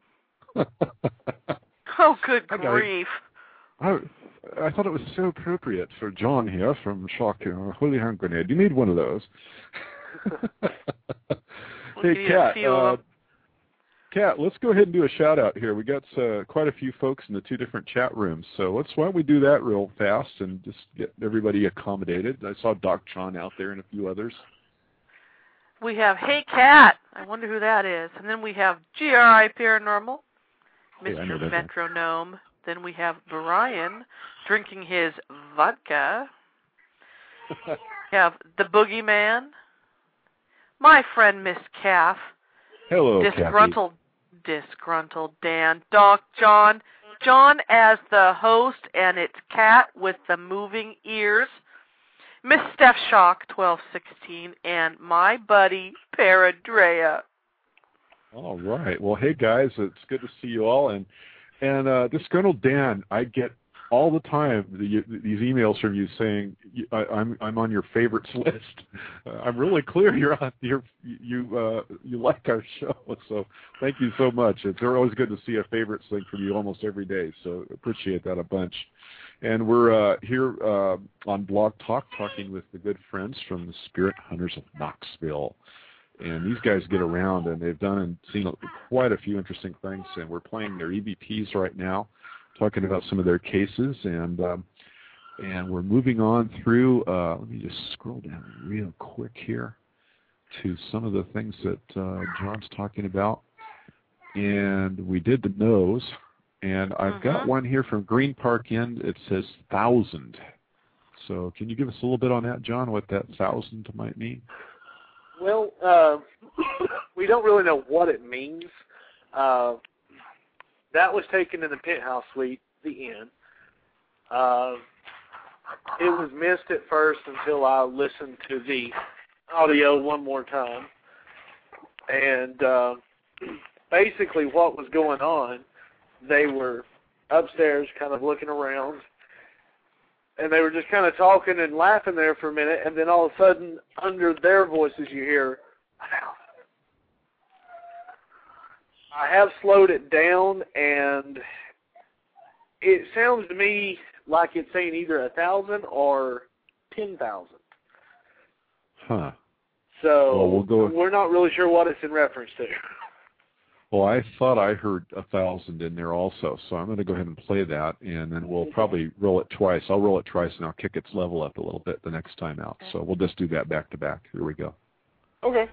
Oh, good grief. I thought it was so appropriate for John here from Shock, Holy Hand Grenade. You need one of those. Hey, Kat, let's go ahead and do a shout-out here. We got quite a few folks in the 2 different chat rooms, so why don't we do that real fast and just get everybody accommodated. I saw Doc Tron out there and a few others. We have Hey Cat. I wonder who that is. And then we have GRI Paranormal, Mr. Metronome. Then we have Brian drinking his vodka. We have the Boogeyman. My friend Miss Calf. Hello, Disgruntled Dan. Doc John. John as the host, and it's Cat with the moving ears. Miss Steph Shock, 1216, and my buddy Paradrea. All right. Well, hey guys, it's good to see you all. And Disgruntled Dan, I get all the time these emails from you saying I'm on your favorites list. I'm really clear you like our show, so thank you so much. It's always good to see a favorites thing from you almost every day, so appreciate that a bunch. And we're here on Blog Talk talking with the good friends from the Spirit Hunters of Knoxville. And these guys get around, and they've done and seen quite a few interesting things, and we're playing their EVPs right now, talking about some of their cases, and we're moving on through, let me just scroll down real quick here to some of the things that John's talking about. And we did the nose. And I've got one here from Green Park Inn. It says 1,000. So can you give us a little bit on that, John, what that 1,000 might mean? Well, we don't really know what it means. That was taken in the penthouse suite, the inn. It was missed at first until I listened to the audio one more time. And basically what was going on, they were upstairs kind of looking around, and they were just kind of talking and laughing there for a minute, and then all of a sudden, under their voices, you hear, I have slowed it down, and it sounds to me like it's saying either 1,000 or 10,000. Huh. So we're not really sure what it's in reference to. Well, I thought I heard 1,000 in there also, so I'm going to go ahead and play that, and then we'll probably roll it twice. I'll roll it twice, and I'll kick its level up a little bit the next time out. So we'll just do that back to back. Here we go. Okay.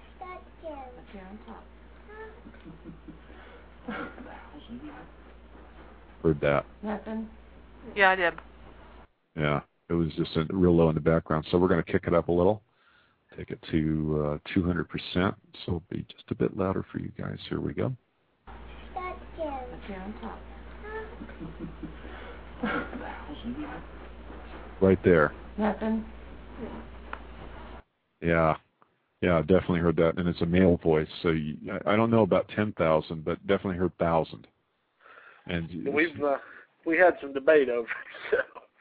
Heard that. Nothing. Yeah, I did. Yeah, it was just real low in the background. So we're going to kick it up a little. Take it to 200%, so it'll be just a bit louder for you guys. Here we go. Right there. Nothing. Yeah, definitely heard that, and it's a male voice. So I don't know about 10,000, but definitely heard 1,000. And we had some debate over it.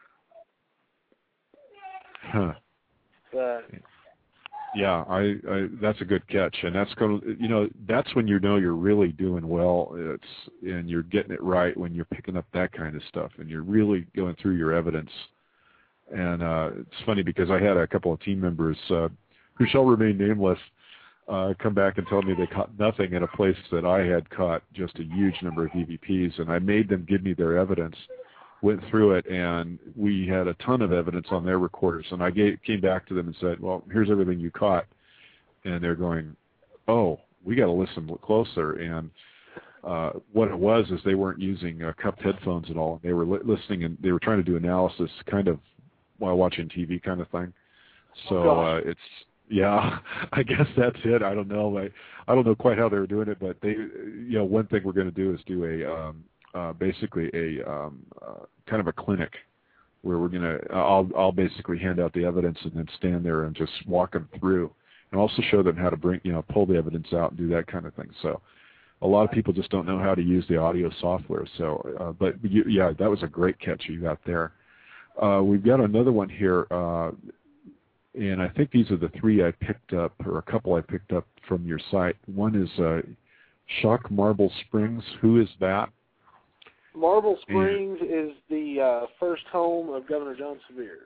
So. Huh. Yeah, that's a good catch, and that's going to, that's when you know you're really doing well. And you're getting it right when you're picking up that kind of stuff, and you're really going through your evidence. And it's funny because I had a couple of team members who shall remain nameless come back and tell me they caught nothing in a place that I had caught just a huge number of EVPs, and I made them give me their evidence. Went through it, and we had a ton of evidence on their recorders. And I came back to them and said, well, here's everything you caught. And they're going, oh, we got to listen closer. And what it was is they weren't using cupped headphones at all. They were listening, and they were trying to do analysis kind of while watching TV kind of thing. So it's, yeah, I guess that's it. I don't know. I don't know quite how they were doing it, but they, one thing we're going to do is do basically a kind of a clinic where we're going to, I'll basically hand out the evidence and then stand there and just walk them through, and also show them how to pull the evidence out and do that kind of thing. So a lot of people just don't know how to use the audio software. So, but yeah, that was a great catch you got there. We've got another one here, and I think these are the three I picked up, or a couple I picked up from your site. One is Shock Marble Springs. Who is that? Marble Springs is the first home of Governor John Sevier.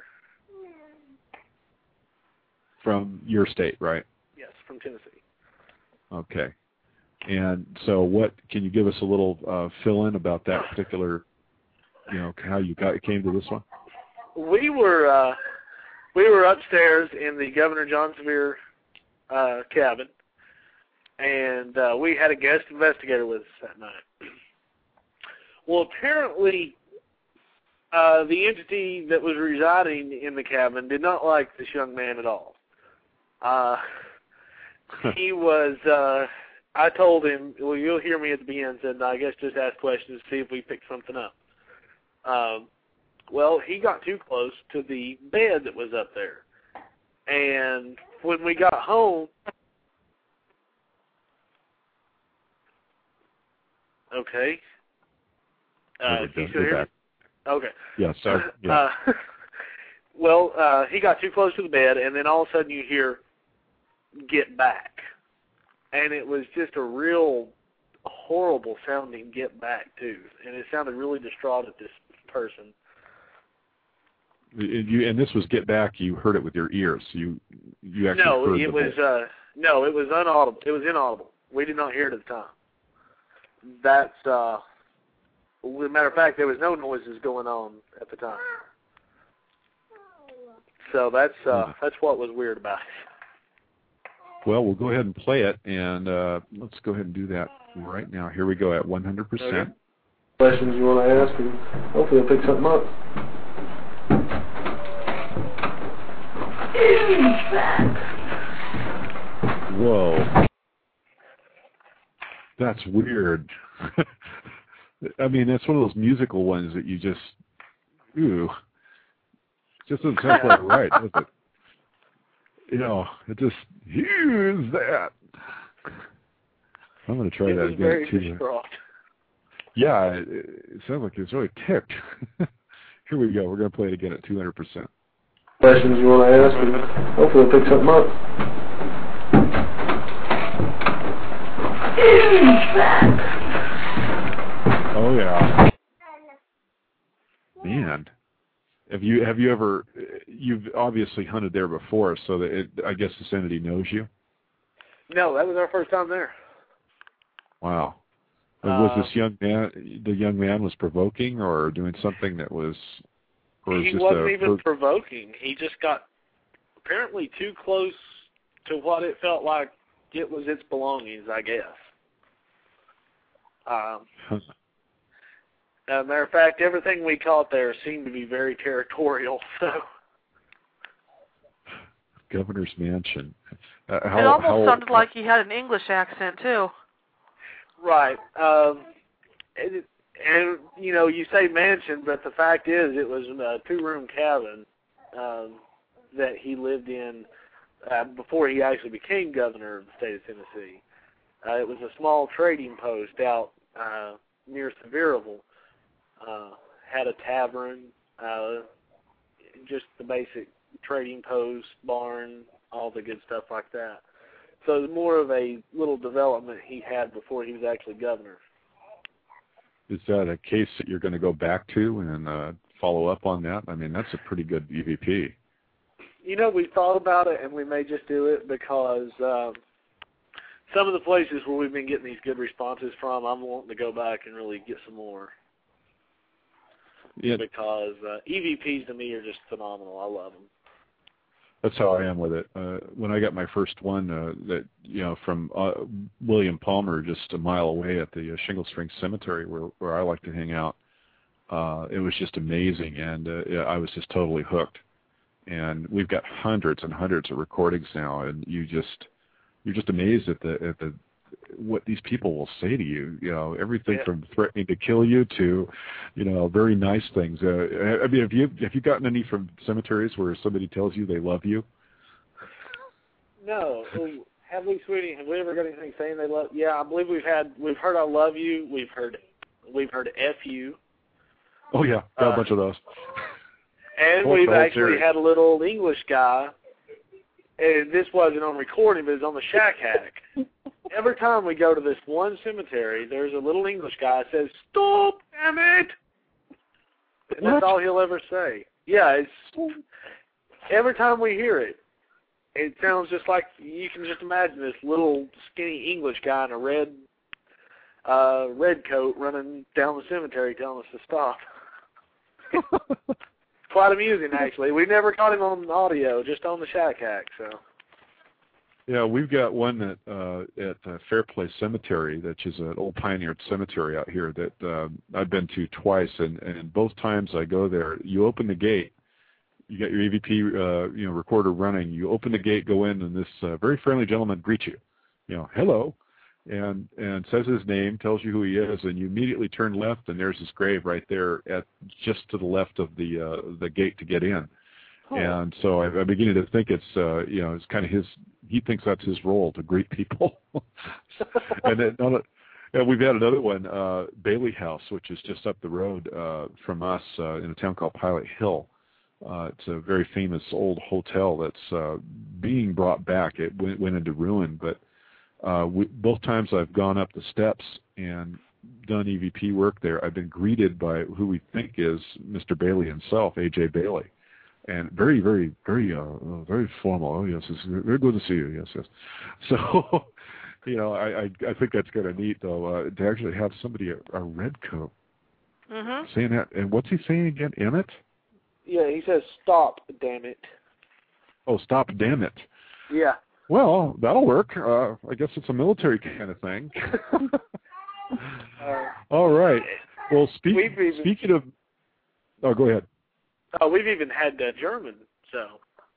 From your state, right? Yes, from Tennessee. Okay. And so what, can you give us a little fill-in about that particular, how you came to this one? We were upstairs in the Governor John Sevier cabin, and we had a guest investigator with us that night. Well, apparently, the entity that was residing in the cabin did not like this young man at all. He was, I told him, well, you'll hear me at the beginning, said, I guess just ask questions to see if we pick something up. Well, he got too close to the bed that was up there. And when we got home, okay. Can you still hear me? Okay. Yeah, sorry. Yeah. Well, he got too close to the bed, and then all of a sudden you hear, "Get back." And it was just a real horrible sounding "get back" too. And it sounded really distraught at this person. And this was "get back." You heard it with your ears. You actually heard it was no, it was inaudible. It was inaudible. We did not hear it at the time. That's as a matter of fact, there was no noises going on at the time. So that's what was weird about it. Well, we'll go ahead and play it, and let's go ahead and do that right now. Here we go at 100%. Okay. Questions you want to ask, and hopefully I'll pick something up. Whoa. That's weird. I mean, that's one of those musical ones that you just, ooh. Just doesn't sound quite right, does it? You know, it just, here's that. I'm going to try that again, too. Distraught. Yeah, it sounds like it's really ticked. Here we go. We're going to play it again at 200%. Questions you want to ask, and hopefully I'll pick something up. Oh, yeah. Man. Have you ever, you've obviously hunted there before, so that I guess this entity knows you? No, that was our first time there. Wow. Was this young man, the young man was provoking or doing something that was, or he just wasn't even provoking. He just got apparently too close to what it felt like it was its belongings, I guess. As a matter of fact, everything we caught there seemed to be very territorial. So, Governor's Mansion. It almost sounded like he had an English accent too. Right. And you know, you say mansion, but the fact is, it was a 2-room cabin that he lived in before he actually became governor of the state of Tennessee. It was a small trading post out near Sevierville. Had a tavern, just the basic trading post, barn, all the good stuff like that. So it was more of a little development he had before he was actually governor. Is that a case that you're going to go back to and follow up on that? I mean, that's a pretty good EVP. You know, we thought about it, and we may just do it because some of the places where we've been getting these good responses from, I'm wanting to go back and really get some more. Yeah. Because EVPs to me are just phenomenal. I love them. That's how I am with it. When I got my first one, that from William Palmer, just a mile away at the Shingle Spring Cemetery, where I like to hang out, it was just amazing, and I was just totally hooked. And we've got hundreds and hundreds of recordings now, and you're just amazed at the what these people will say to you. You know, everything from threatening to kill you to, very nice things. I mean, have you gotten any from cemeteries where somebody tells you they love you? No. Have we, sweetie? Have we ever got anything saying they love? Yeah, I believe we've heard "I love you." We've heard "F you." Oh yeah, got a bunch of those. And we've actually had a little English guy. And this wasn't on recording, but it was on the Shack Hack. Every time we go to this one cemetery, there's a little English guy that says, "Stop, damn it!" And that's all he'll ever say. Yeah, it's every time we hear it, it sounds just like you can just imagine this little skinny English guy in a red coat running down the cemetery telling us to stop. Quite amusing, actually. We never caught him on audio, just on the Shack Hack. So Yeah, we've got one at Fairplace Cemetery, which is an old pioneer cemetery out here that I've been to twice, and both times I go there, you open the gate, you got your EVP recorder running, you open the gate, go in, and this very friendly gentleman greets you, hello, and says his name, tells you who he is, and you immediately turn left, and there's his grave right there at just to the left of the gate to get in. Oh. And so I'm beginning to think it's it's kind of he thinks that's his role to greet people. And then we've had another one, Bailey House, which is just up the road from us in a town called Pilot Hill. It's a very famous old hotel that's being brought back. It went into ruin, but both times I've gone up the steps and done EVP work there, I've been greeted by who we think is Mr. Bailey himself, A.J. Bailey. And very, very, very, very formal. Oh, yes, it's very good to see you. Yes, yes. So, I think that's kind of neat, though, to actually have somebody a red coat saying that. And what's he saying again? Emmett? Yeah, he says, "Stop, damn it." Oh, stop, damn it. Yeah. Well, that'll work. I guess it's a military kind of thing. All right. Well, speaking of, oh, go ahead. We've even had German, so.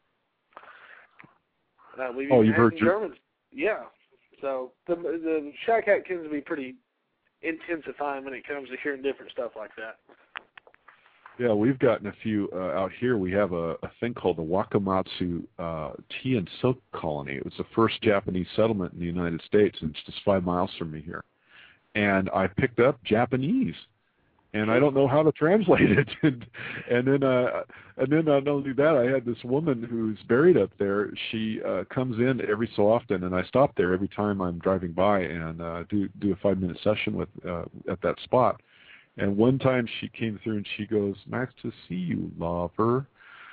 You've heard Germans? Yeah. So the shack hack tends to be pretty intensifying when it comes to hearing different stuff like that. Yeah, we've gotten a few out here. We have a thing called the Wakamatsu Tea and Silk Colony. It was the first Japanese settlement in the United States, and it's just 5 miles from me here. And I picked up Japanese. And I don't know how to translate it. and then not only that, I had this woman who's buried up there. She comes in every so often, and I stop there every time I'm driving by and do a 5-minute session with at that spot. And one time she came through and she goes, "Nice to see you, lover."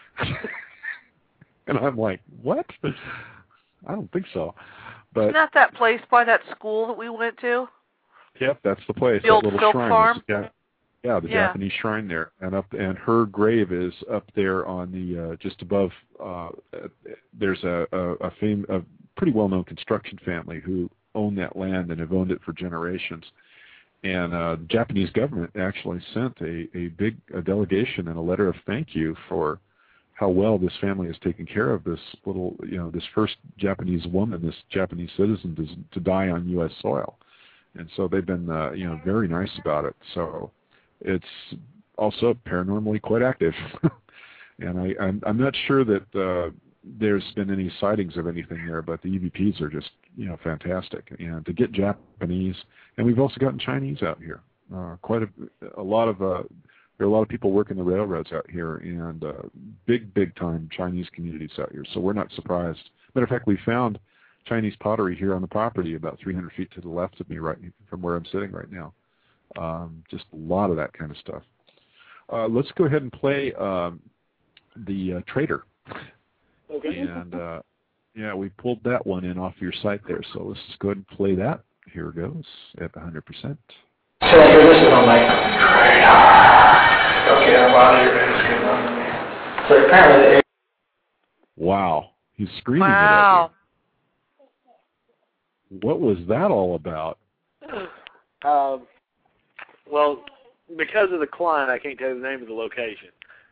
And I'm like, "What? I don't think so." But isn't that place by that school that we went to? Yep, that's the place. The old little silk shrine. farm. Yeah, the Japanese shrine there, and her grave is up there on the just above. There's a pretty well-known construction family who own that land and have owned it for generations. And the Japanese government actually sent a big delegation and a letter of thank you for how well this family has taken care of this little, this first Japanese woman, this Japanese citizen to die on U.S. soil. And so they've been, very nice about it. So it's also paranormally quite active. And I'm not sure that there's been any sightings of anything there, but the EVPs are just, fantastic. And to get Japanese, and we've also gotten Chinese out here. Quite a lot of, there are a lot of people working the railroads out here, and big time Chinese communities out here. So we're not surprised. Matter of fact, we found Chinese pottery here on the property about 300 feet to the left of me, right from where I'm sitting right now. Just a lot of that kind of stuff. Let's go ahead and play the Trader. Okay. And we pulled that one in off your site there, so let's just go ahead and play that. Here it goes at 100%. So after this one, I'm like, okay, I'm out of here. So apparently, wow, he's screaming wow. It at you. What was that all about? Well, because of the client, I can't tell you the name of the location.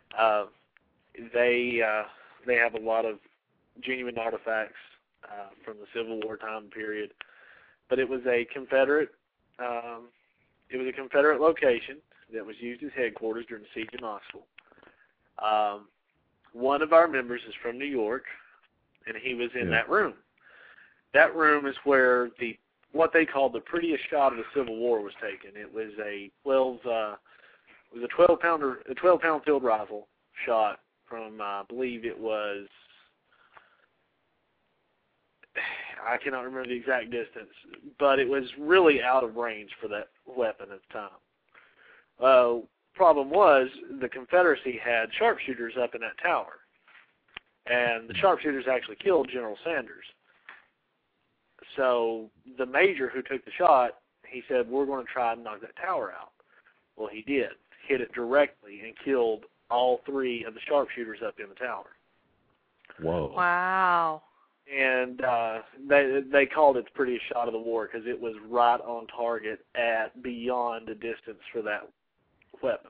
They have a lot of genuine artifacts from the Civil War time period, but it was a Confederate. It was a Confederate location that was used as headquarters during the siege of Knoxville. One of our members is from New York, and he was in that room. That room is where what they called the prettiest shot of the Civil War was taken. It was a 12-pound field rifle shot from, I believe it was, I cannot remember the exact distance, but it was really out of range for that weapon at the time. Problem was, the Confederacy had sharpshooters up in that tower, and the sharpshooters actually killed General Sanders. So the major who took the shot, he said, "We're going to try and knock that tower out." Well, he did. Hit it directly and killed all 3 of the sharpshooters up in the tower. Whoa. Wow. And they called it the prettiest shot of the war because it was right on target at beyond the distance for that weapon.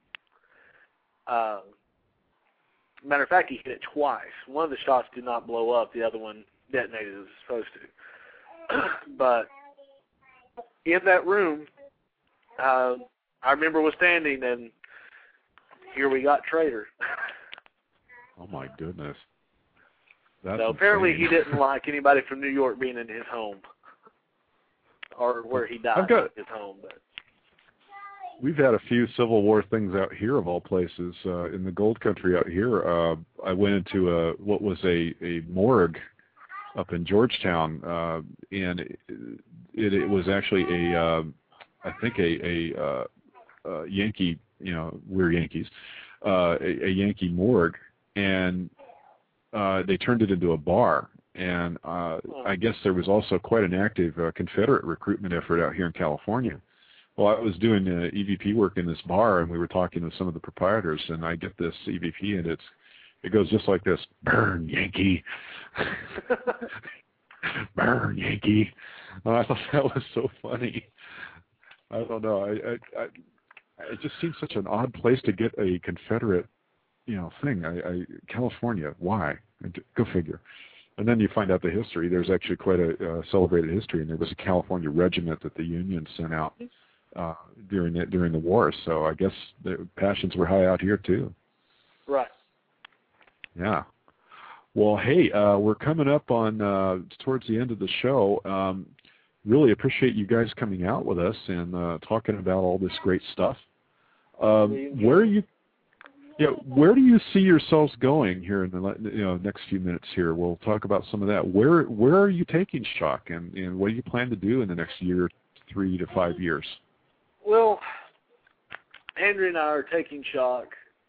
Matter of fact, he hit it twice. One of the shots did not blow up. The other one detonated as it was supposed to. But in that room, I remember was standing, and here we got Trader. Oh, my goodness. So apparently he didn't like anybody from New York being in his home, or where he died, his home. But we've had a few Civil War things out here, of all places. In the Gold Country out here, I went into what was a morgue up in Georgetown, and it was actually I think a Yankee, we're Yankees, a Yankee morgue, and they turned it into a bar, and I guess there was also quite an active Confederate recruitment effort out here in California. Well, I was doing EVP work in this bar, and we were talking to some of the proprietors, and I get this EVP, and it goes just like this: "Burn, Yankee." Burn, Yankee. I thought that was so funny. I don't know. It just seems such an odd place to get a Confederate thing. California, why? Go figure. And then you find out the history. There's actually quite a celebrated history, and there was a California regiment that the Union sent out during the war. So I guess the passions were high out here too. Right. Yeah. Well, hey, we're coming up on towards the end of the show. Really appreciate you guys coming out with us and talking about all this great stuff. Where do you see yourselves going here in the next few minutes here? We'll talk about some of that. Where are you taking Shock, and what do you plan to do in the next year, 3 to 5 years? Well, Andrea and I are taking Shock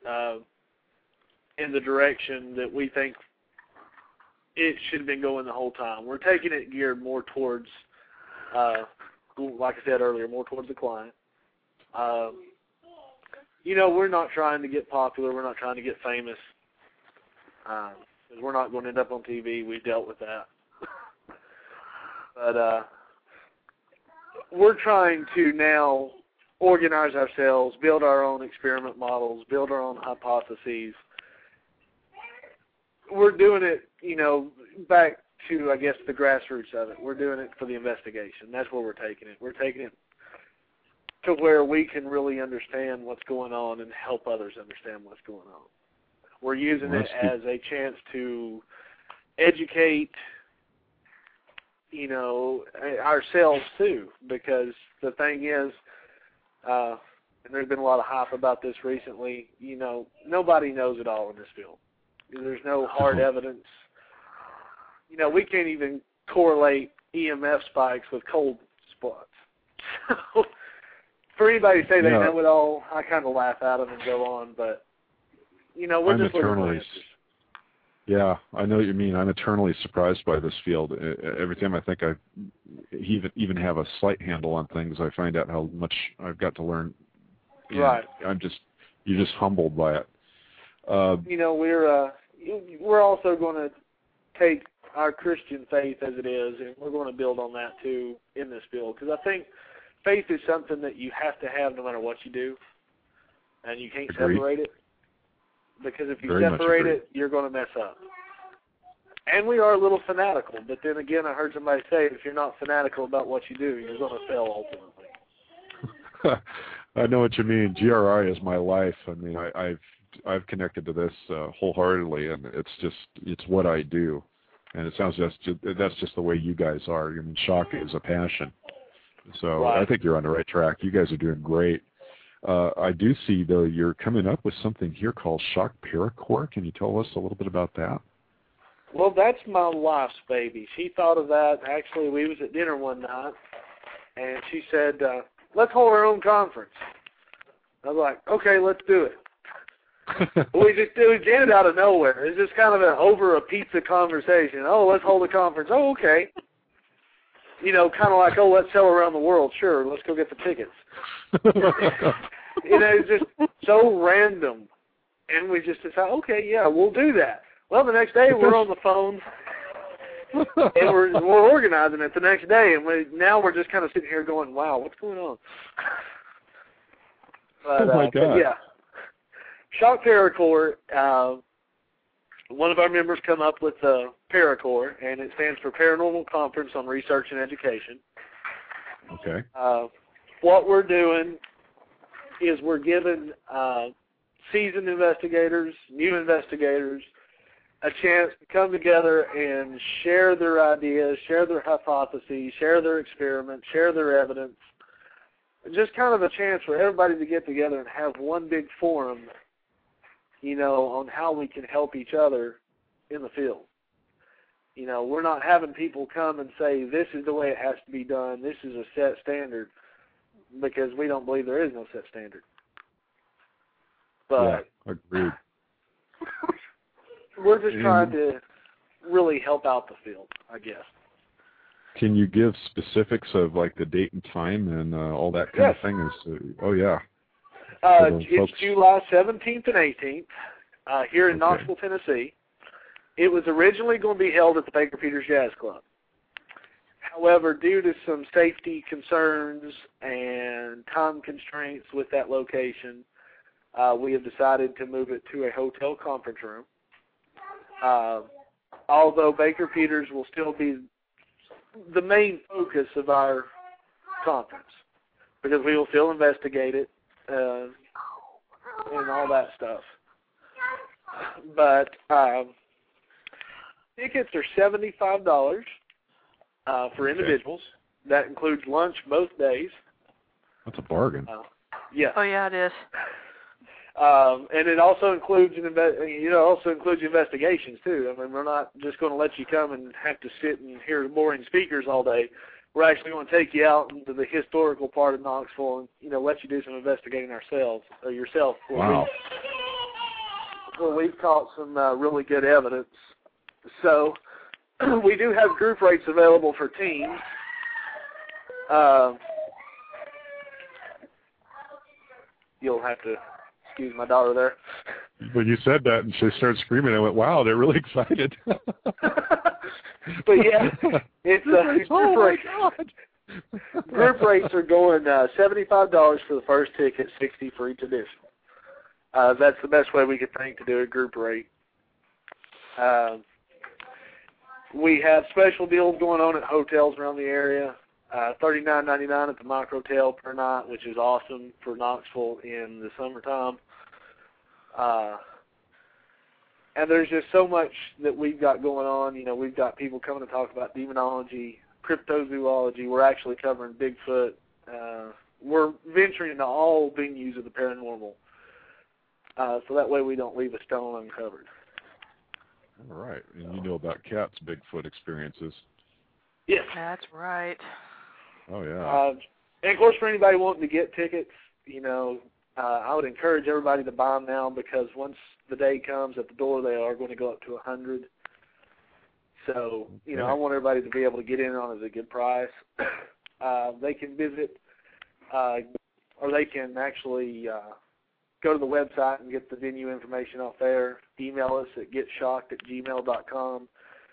in the direction that we think it should have been going the whole time. We're taking it geared more towards, like I said earlier, more towards the client. We're not trying to get popular. We're not trying to get famous. We're not going to end up on TV. We've dealt with that. But we're trying to now organize ourselves, build our own experiment models, build our own hypotheses. We're doing it, back to, I guess, the grassroots of it. We're doing it for the investigation. That's where we're taking it. We're taking it to where we can really understand what's going on and help others understand what's going on. We're using it as a chance to educate, ourselves too, because the thing is, and there's been a lot of hype about this recently, nobody knows it all in this field. There's no hard evidence. We can't even correlate EMF spikes with cold spots. So, for anybody to say they know it all, I kind of laugh at them and go on, but, we're just looking for answers. Yeah, I know what you mean. I'm eternally surprised by this field. Every time I think I even have a slight handle on things, I find out how much I've got to learn. Right. You're just humbled by it. We're also going to take our Christian faith as it is, and we're going to build on that too in this field, because I think faith is something that you have to have no matter what you do, and you can't separate it, because if you separate it, you're going to mess up. And we are a little fanatical, but then again, I heard somebody say, if you're not fanatical about what you do, you're going to fail ultimately. I know what you mean. GRI is my life. I mean, I've connected to this wholeheartedly, and it's what I do. And it sounds that's just the way you guys are. I mean, Shock is a passion. So I think you're on the right track. You guys are doing great. I do see, though, you're coming up with something here called Shock Paracore. Can you tell us a little bit about that? Well, that's my wife's baby. She thought of that. Actually, we was at dinner one night, and she said, let's hold our own conference. I was like, okay, let's do it. It was getting out of nowhere. It's just kind of over a pizza conversation. Oh, let's hold a conference. Oh, okay. Kind of like, oh, let's sell around the world. Sure, let's go get the tickets. It's just so random. And we just decided, okay, yeah, we'll do that. Well, the next day we're on the phone. And we're organizing it the next day, and now we're just kind of sitting here going, wow, what's going on? But, oh, my God. But yeah. Shock Paracorps, one of our members come up with Paracorps, and it stands for Paranormal Conference on Research and Education. Okay. What we're doing is we're giving seasoned investigators, new investigators, a chance to come together and share their ideas, share their hypotheses, share their experiments, share their evidence. Just kind of a chance for everybody to get together and have one big forum, you know, on how we can help each other in the field. You know, we're not having people come and say, this is the way it has to be done, this is a set standard, because we don't believe there is no set standard. But yeah, agreed. We're just trying to really help out the field, I guess. Can you give specifics of, like, the date and time and all that kind of thing? Oh, yeah. It's July 17th and 18th here in Knoxville, Tennessee. It was originally going to be held at the Baker Peters Jazz Club. However, due to some safety concerns and time constraints with that location, we have decided to move it to a hotel conference room. Although Baker Peters will still be the main focus of our conference, because we will still investigate it and all that stuff. But tickets are $75 for individuals. That includes lunch both days. That's a bargain. Yeah. Oh yeah, it is. And it also includes investigations too. I mean, we're not just going to let you come and have to sit and hear boring speakers all day. We're actually going to take you out into the historical part of Knoxville and, you know, let you do some investigating yourself. Wow. Well, we've caught some really good evidence. So we do have group rates available for teams. You'll have to excuse my daughter there. When you said that and she started screaming, I went, wow, they're really excited. But yeah, it's group rates. Group rates are going $75 for the first ticket, $60 for each edition. That's the best way we could think to do a group rate. We have special deals going on at hotels around the area. $39.99 at the Mock Hotel per night, which is awesome for Knoxville in the summertime. And there's just so much that we've got going on. You know, we've got people coming to talk about demonology, cryptozoology. We're actually covering Bigfoot. We're venturing into all venues of the paranormal. So that way we don't leave a stone uncovered. All right. And you know about Kat's Bigfoot experiences. Yes. That's right. Oh, yeah. And, of course, for anybody wanting to get tickets, you know, I would encourage everybody to buy them now, because once the day comes at the door, they are going to go up to 100. So, you know, I want everybody to be able to get in on it at a good price. They can visit, or they can actually go to the website and get the venue information off there. Email us at getshocked@gmail.com.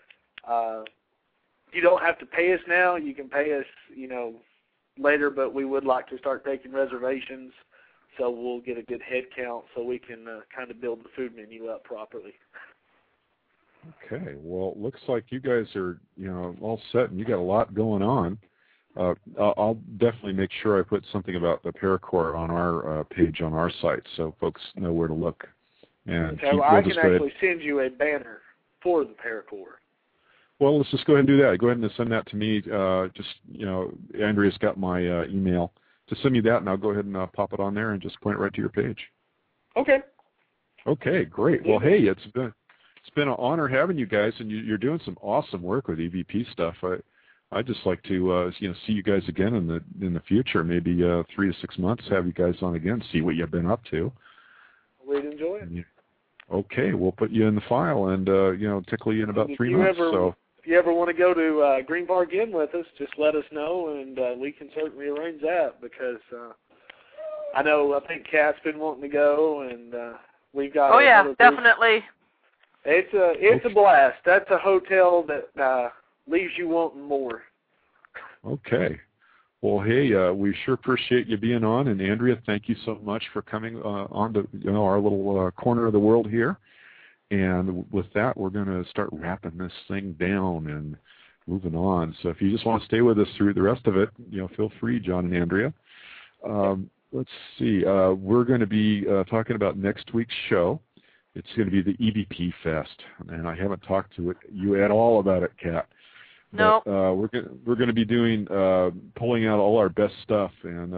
You don't have to pay us now. You can pay us, you know, later, but we would like to start taking reservations, so we'll get a good head count so we can kind of build the food menu up properly. Okay. Well, it looks like you guys are, you know, all set, and you got a lot going on. I'll definitely make sure I put something about the Paracorps on our page on our site, so folks know where to look. And so I can actually send you a banner for the Paracorps. Well, let's just go ahead and do that. Go ahead and send that to me. Just, you know, Andrea's got my email. Just send me that, and I'll go ahead and pop it on there and just point it right to your page. Okay. Okay, great. Well, hey, it's been an honor having you guys, and you're doing some awesome work with EVP stuff. I'd just like to you know, see you guys again in the future, maybe 3 to 6 months. Have you guys on again, see what you've been up to. We'd enjoy it. Okay, we'll put you in the file and you know, tickle you in about 3 months. If you ever want to go to Green Park Inn with us, just let us know, and we can certainly arrange that, because I think Kat's been wanting to go, and we've got. Oh yeah, definitely. It's a blast. That's a hotel that leaves you wanting more. Okay. Well, hey, we sure appreciate you being on, and Andrea, thank you so much for coming on to our little corner of the world here. And with that, we're going to start wrapping this thing down and moving on. So if you just want to stay with us through the rest of it, feel free, John and Andrea. Let's see. We're going to be talking about next week's show. It's going to be the EVP Fest, and I haven't talked to you at all about it, Kat. No. We're going to be doing pulling out all our best stuff and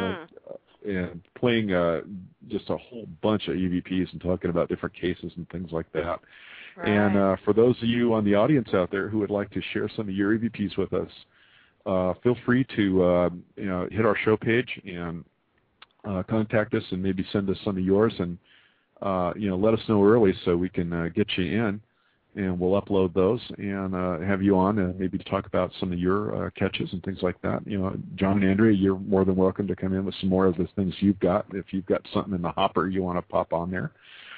and playing just a whole bunch of EVPs and talking about different cases and things like that. Right. And for those of you on the audience out there who would like to share some of your EVPs with us, feel free to hit our show page and contact us and maybe send us some of yours and let us know early so we can get you in. And we'll upload those and have you on and maybe talk about some of your catches and things like that. John and Andrea, you're more than welcome to come in with some more of the things you've got. If you've got something in the hopper you want to pop on there.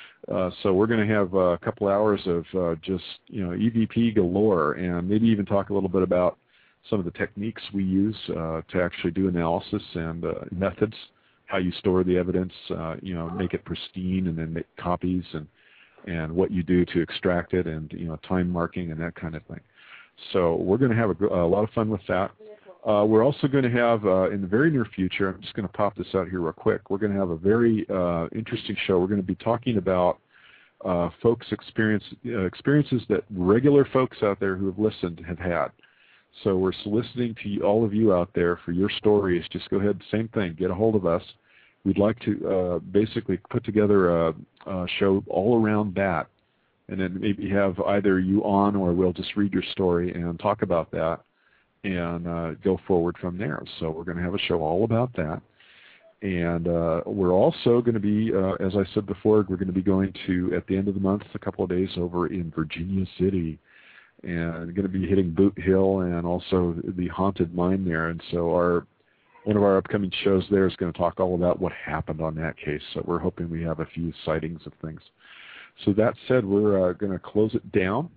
So we're going to have a couple hours of just EVP galore, and maybe even talk a little bit about some of the techniques we use to actually do analysis and methods, how you store the evidence, make it pristine, and then make copies and what you do to extract it, and time marking and that kind of thing. So we're going to have a lot of fun with that. We're also going to have in the very near future, I'm just going to pop this out here real quick, we're going to have a very interesting show. We're going to be talking about folks' experiences that regular folks out there who have listened have had. So we're soliciting to all of you out there for your stories. Just go ahead, same thing, get a hold of us. We'd like to basically put together a show all around that, and then maybe have either you on, or we'll just read your story and talk about that and go forward from there. So we're going to have a show all about that. And we're also going to be, as I said before, we're going to be going to, at the end of the month, a couple of days over in Virginia City, and going to be hitting Boot Hill and also the haunted mine there. And so one of our upcoming shows there is going to talk all about what happened on that case. So we're hoping we have a few sightings of things. So that said, we're going to close it down.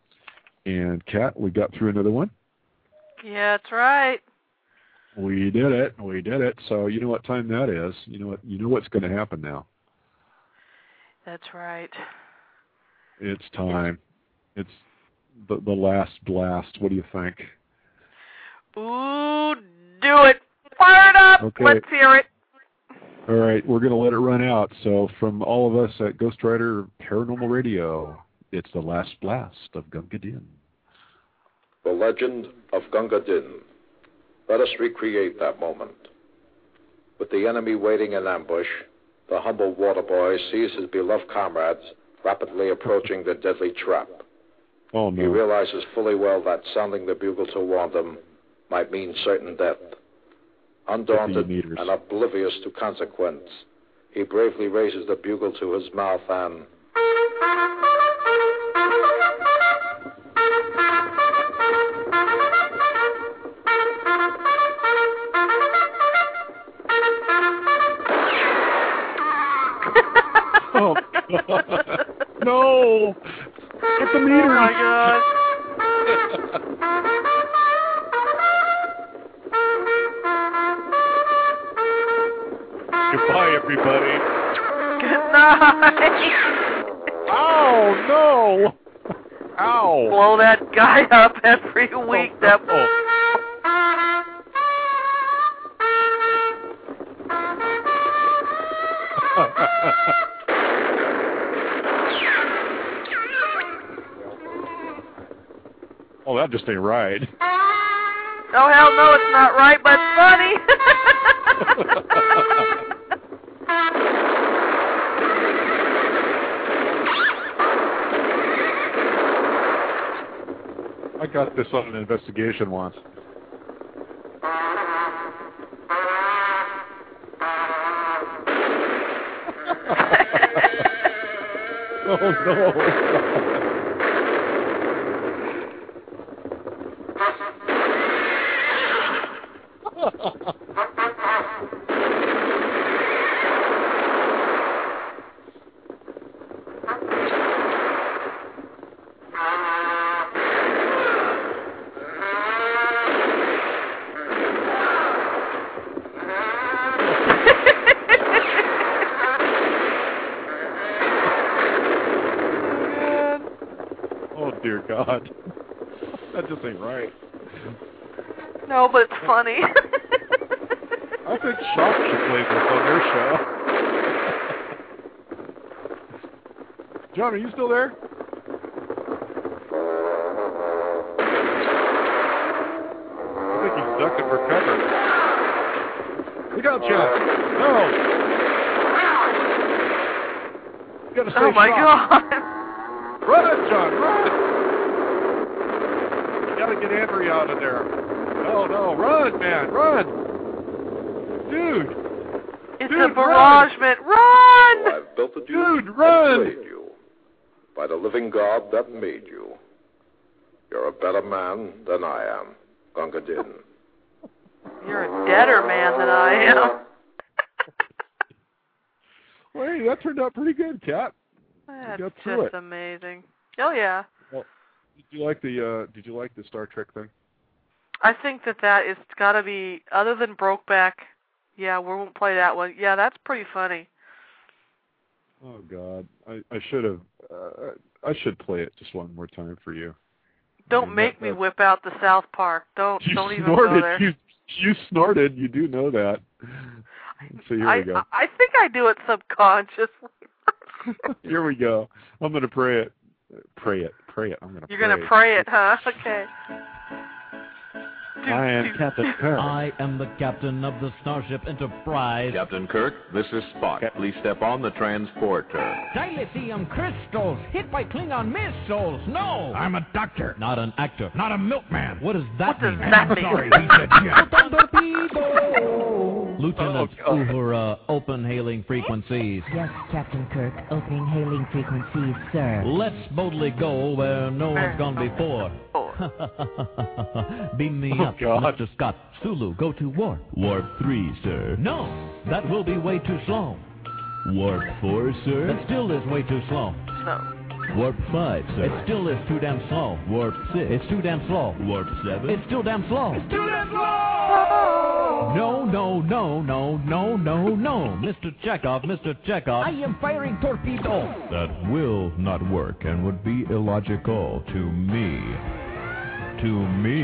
And Kat, we got through another one. Yeah, that's right. We did it. We did it. So you know what time that is. You know what's going to happen now. That's right. It's time. It's the last blast. What do you think? Ooh, do it. Fire it up. Okay. Let's hear it. All right, we're going to let it run out. So from all of us at Ghost Rider Paranormal Radio, it's the last blast of Gunga Din. The legend of Gunga Din. Let us recreate that moment. With the enemy waiting in ambush, the humble water boy sees his beloved comrades rapidly approaching the deadly trap. Oh, no. He realizes fully well that sounding the bugle to warn them might mean certain death. Undaunted and oblivious to consequence, he bravely raises the bugle to his mouth and... Oh, God. No! Get the meter! Oh, my God. Goodbye, everybody. Good night. Oh, no! Ow! Blow that guy up every week. Oh, that just ain't right. Oh, hell no, it's not right, but it's funny. I got this on an investigation once. Oh, no. Oh, dear God. That just ain't right. No, but it's funny. I think Shock should play this on their show. John, are you still there? I think he's ducking for cover. Look out, John. No! You gotta stay Oh, my Shock. God. Run, John, run! You gotta get Andrea out of there. No, run, man, run! Dude! It's a barragement. Run! I've built a Dude, run! and made you. By the living God that made you. You're a better man than I am, Gunga Din. You're a deader man than I am. Well, hey, that turned out pretty good, Kat. That's got through just amazing. Oh, yeah. Well, did you like the Star Trek thing? I think that is got to be, other than Brokeback, yeah, we won't play that one. Yeah, that's pretty funny. Oh, God. I should have, I should play it just one more time for you. Don't make me whip out the South Park. Don't even snorted. go there. You snorted. You do know that. So here we go. I think I do it subconsciously. Here we go. I'm going to pray it. Pray it. I'm going to You're going to pray it, huh? Okay. I am Captain Kirk. I am the captain of the Starship Enterprise. Captain Kirk, this is Spock. Please step on the transporter. Dilithium crystals hit by Klingon missiles. No! I'm a doctor. Not an actor. Not a milkman. What does that mean? Sorry, he said yes. Lieutenant Uhura, open hailing frequencies. Yes, Captain Kirk. Opening hailing frequencies, sir. Let's boldly go where no one's gone before. Beam me up, God. Mr. Scott. Sulu, go to warp. Warp 3, sir. No, that will be way too slow. Warp 4, sir. That still is way too slow. No. Warp 5, sir. It still is too damn slow. Warp 6. It's too damn slow. Warp 7. It's still damn slow. It's too damn slow! No. Mr. Chekhov. I am firing torpedo. That will not work and would be illogical to me. To me.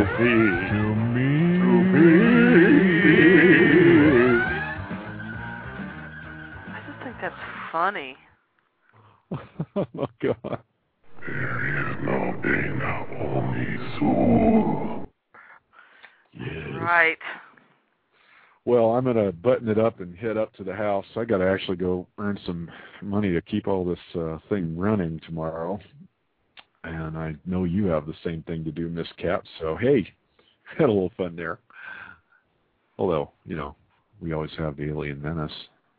I just think that's funny. Oh, God. There is no Dana, only Soul. Yes. Right. Well, I'm going to button it up and head up to the house. I got to actually go earn some money to keep all this thing running tomorrow. And I know you have the same thing to do, Miss Cat. So, hey, had a little fun there. Although, we always have the alien menace.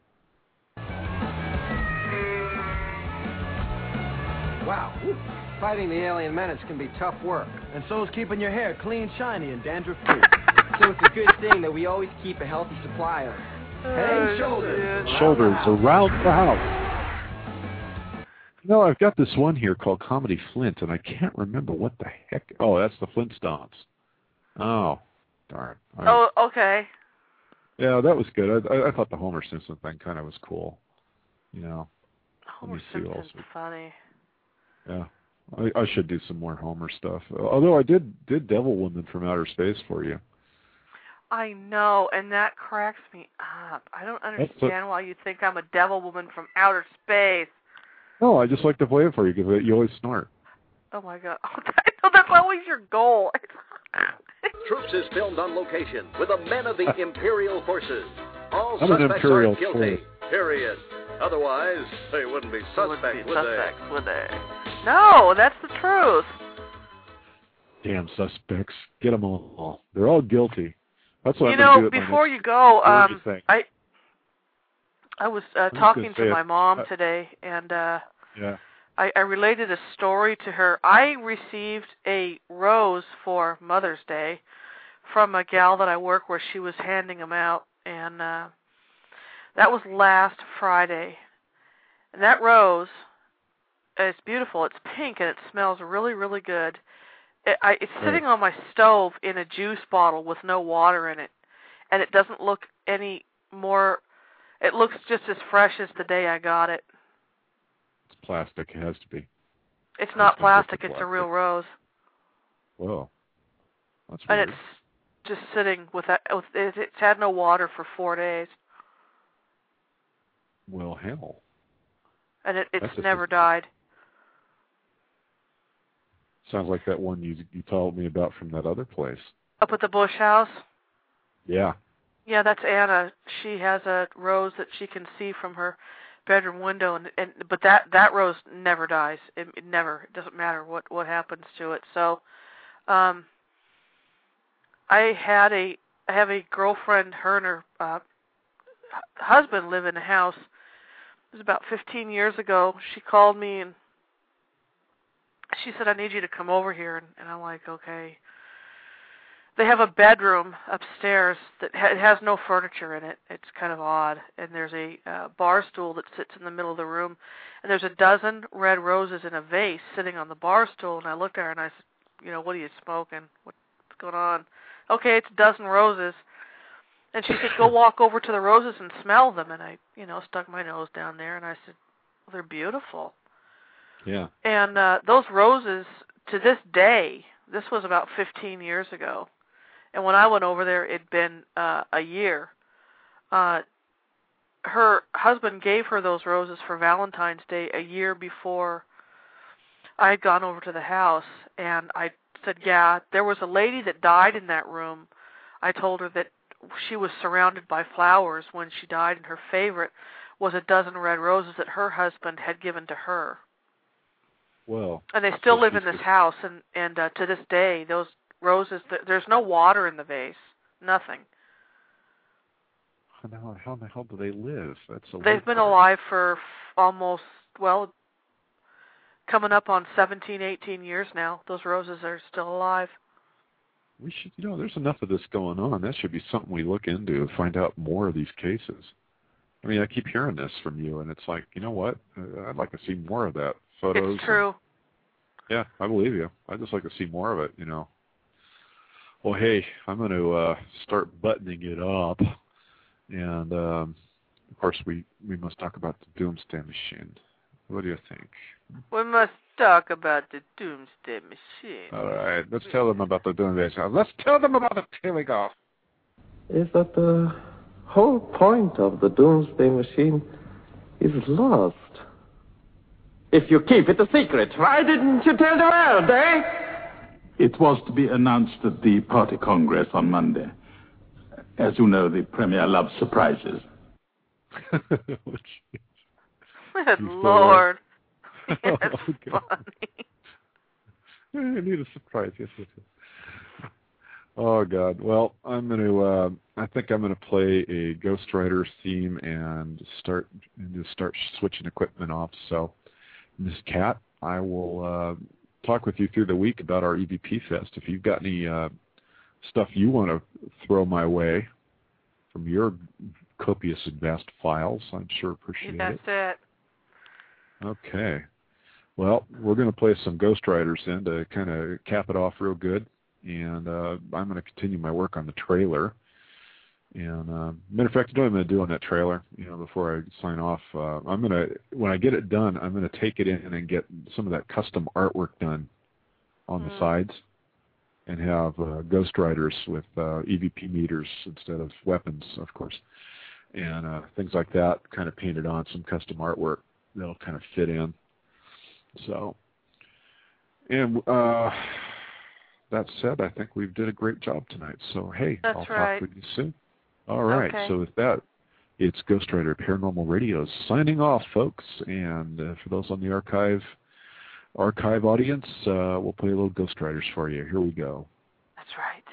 Wow. Fighting the alien menace can be tough work. And so is keeping your hair clean, shiny, and dandruff-free. So it's a good thing that we always keep a healthy supply of head and shoulders. Shoulders around the house. I've got this one here called Comedy Flint, and I can't remember what the heck. Oh, that's the Flintstones. Oh, darn. Oh, okay. Yeah, that was good. I thought the Homer Simpson thing kind of was cool. Homer Simpson's funny. Yeah, I should do some more Homer stuff. Although I did Devil Woman from Outer Space for you. I know, and that cracks me up. I don't understand why you think I'm a devil woman from outer space. No, I just like to play it for you because you always snort. Oh, my God. Oh, I know that's always your goal. Troops is filmed on location with the men of the Imperial Forces. All I'm suspects Imperial are guilty, Force. period. Otherwise, they wouldn't be suspects, would they? No, that's the truth. Damn suspects. Get them all. They're all guilty. That's what I'm going to do. Before you go, I was talking to my mom today, and I related a story to her. I received a rose for Mother's Day from a gal that I work where she was handing them out, and that was last Friday. And that rose is beautiful. It's pink, and it smells really, really good. It's sitting on my stove in a juice bottle with no water in it, and it doesn't look any more. It looks just as fresh as the day I got it. It's plastic. It has to be. It's not plastic. It's a real rose. Whoa. That's and weird. It's just sitting it's had no water for 4 days. Well, hell. And it's never died. Sounds like that one you told me about from that other place. Up at the Bush House? Yeah. Yeah, that's Anna. She has a rose that she can see from her bedroom window, but that rose never dies. It never. It doesn't matter what happens to it. So, I have a girlfriend. Her and her husband live in a house. It was about 15 years ago. She called me and she said, "I need you to come over here." And I'm like, "Okay." They have a bedroom upstairs that has no furniture in it. It's kind of odd. And there's a bar stool that sits in the middle of the room. And there's a dozen red roses in a vase sitting on the bar stool. And I looked at her and I said, "What are you smoking? What's going on?" "Okay, it's a dozen roses." And she said, "Go walk over to the roses and smell them." And I, stuck my nose down there and I said, "Well, they're beautiful." Yeah. And those roses, to this day, this was about 15 years ago. And when I went over there, it'd been a year. Her husband gave her those roses for Valentine's Day a year before I had gone over to the house. And I said, "Yeah, there was a lady that died in that room." I told her that she was surrounded by flowers when she died, and her favorite was a dozen red roses that her husband had given to her. Well. And they still live in this house, and to this day, those roses, there's no water in the vase. Nothing. How in the hell do they live? They've been alive for almost, coming up on 17, 18 years now. Those roses are still alive. We should, there's enough of this going on. That should be something we look into, find out more of these cases. I mean, I keep hearing this from you, and it's like, you know what? I'd like to see more of that. Photos. It's true. Yeah, I believe you. I'd just like to see more of it, Well, hey, I'm going to start buttoning it up. And, of course, we must talk about the Doomsday Machine. What do you think? We must talk about the Doomsday Machine. All right, let's tell them about the Doomsday Machine. Let's tell them about the tailing off. Is that the whole point of the Doomsday Machine is lost? If you keep it a secret, why didn't you tell the world, eh? It was to be announced at the Party Congress on Monday. As you know, the Premier loves surprises. Good Lord. That's funny. I need a surprise, yes. Oh, God. Well, I'm going to, I think I'm going to play a Ghost Rider theme and start switching equipment off. So, Miss Cat, I will talk with you through the week about our EVP Fest. If you've got any stuff you want to throw my way from your copious and vast files, I'd sure appreciate it. That's it. Okay. Well, we're going to play some Ghost Riders in to kind of cap it off real good. And I'm going to continue my work on the trailer. And matter of fact, you know what I'm going to do on that trailer, before I sign off? I'm going to, when I get it done, I'm going to take it in and get some of that custom artwork done on the sides and have Ghost Riders with EVP meters instead of weapons, of course. And things like that, kind of painted on, some custom artwork that'll kind of fit in. So, and that said, I think we've did a great job tonight. So, hey, I'll talk with you soon. All right. Okay. So with that, it's Ghost Rider Paranormal Radio signing off, folks. And for those on the archive audience, we'll play a little Ghost Riders for you. Here we go. That's right.